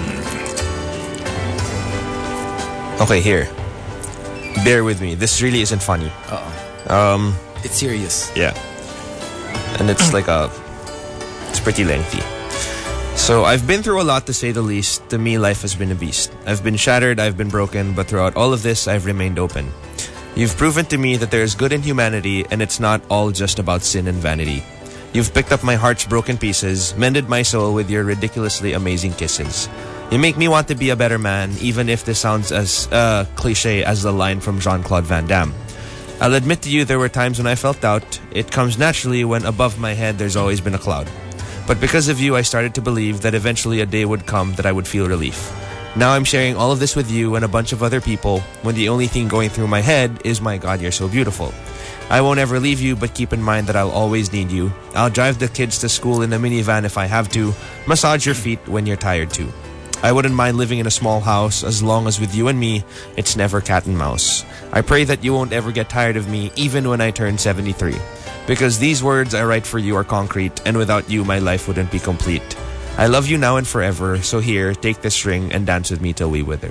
Okay, here. Bear with me. This really isn't funny. uh-oh. Um, It's serious. yeah, and it's like a, it's pretty lengthy. So I've been through a lot, to say the least. To me, life has been a beast. I've been shattered, I've been broken, but throughout all of this, I've remained open. You've proven to me that there is good in humanity, and it's not all just about sin and vanity. You've picked up my heart's broken pieces, mended my soul with your ridiculously amazing kisses. You make me want to be a better man, even if this sounds as uh, cliche as the line from Jean-Claude Van Damme. I'll admit to you there were times when I felt doubt. It comes naturally when above my head there's always been a cloud. But because of you, I started to believe that eventually a day would come that I would feel relief. Now I'm sharing all of this with you and a bunch of other people when the only thing going through my head is, my God, you're so beautiful. I won't ever leave you, but keep in mind that I'll always need you. I'll drive the kids to school in a minivan if I have to, massage your feet when you're tired too. I wouldn't mind living in a small house as long as with you and me, it's never cat and mouse. I pray that you won't ever get tired of me even when I turn seventy-three. Because these words I write for you are concrete, and without you my life wouldn't be complete. I love you now and forever, so here, take this ring and dance with me till we wither.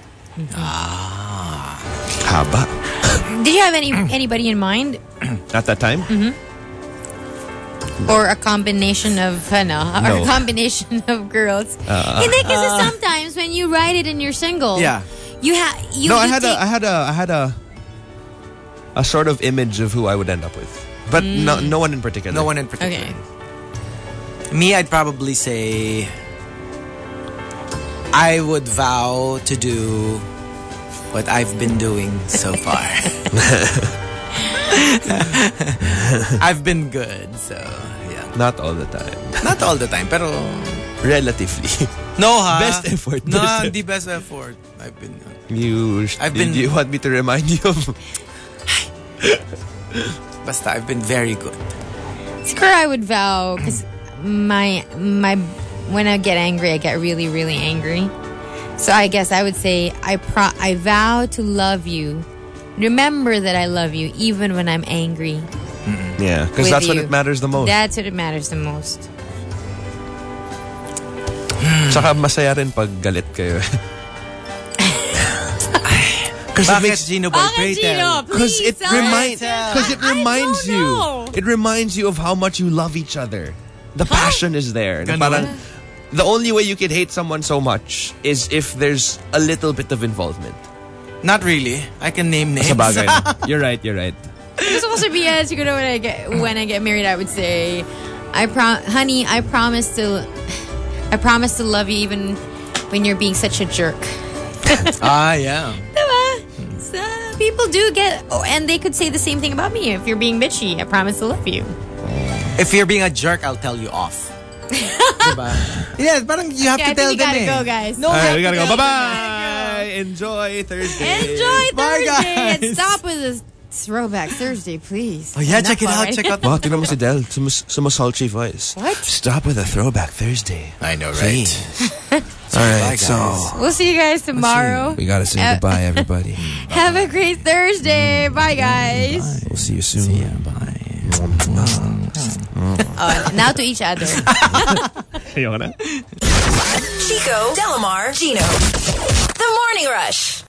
Ah. Haba. Did you have any anybody in mind? At that time? Mm-hmm. Or a combination of, ano, No. or a combination of girls. Uh, Hindi kasi sometimes when you write it in your single, Yeah. you have you. no, you I had take, a, I had a, I had a, a sort of image of who I would end up with, but no, no one in particular. No one in particular. Okay. Me, I'd probably say I would vow to do what I've been doing so far. I've been good, so yeah. Not all the time. Not all the time, pero Relatively. no ha. Best effort. No, Best hindi best effort. I've been. You, I've did been- you want me to remind you of? Basta, I've been very good. Siguro I would vow because my my when I get angry, I get really really angry. So I guess I would say I pro I vow to love you. Remember that I love you even when I'm angry. Yeah, because With that's when you. it matters the most. That's what it matters the most. Tsaka masaya rin pag galit kayo. Because it Bakit, makes Gino Boy? Pray tell. Because it tell reminds us. because it I- I reminds don't you. know. It reminds you of how much you love each other. The passion is there. Na Ganun. parang, the only way you can hate someone so much is if there's a little bit of involvement. Not really. I can name names. Sa bagay. You're right, you're right. Gusto ko sabihin, siguro when I get when I get married, I would say, I pro- honey, I promise to, I promise to love you even when you're being such a jerk. Ah, yeah. Diba? So, people do get, oh, and they could say the same thing about me. If you're being bitchy, I promise to love you. If you're being a jerk, I'll tell you off. Diba? Yeah, parang you have Okay, to I tell think we them gotta eh. go, guys. No, All I right, have we to gotta go. tell them. Bye-bye! Enjoy Thursday. Enjoy Bye, Thursday and guys. stop with this throwback Thursday, please. Oh yeah, Enough check it out, already. check out. Wow, tingnan mo si Del. Sumus sumusultry voice. What? Stop with a throwback Thursday. I know, right? All right, Bye, so guys. We'll see you guys tomorrow. we gotta say Uh, goodbye, everybody. Have a great Thursday. Bye, guys. We'll see you soon. See ya, bye. Oh, now to each other. Chico, Delamar, Gino. The Morning Rush.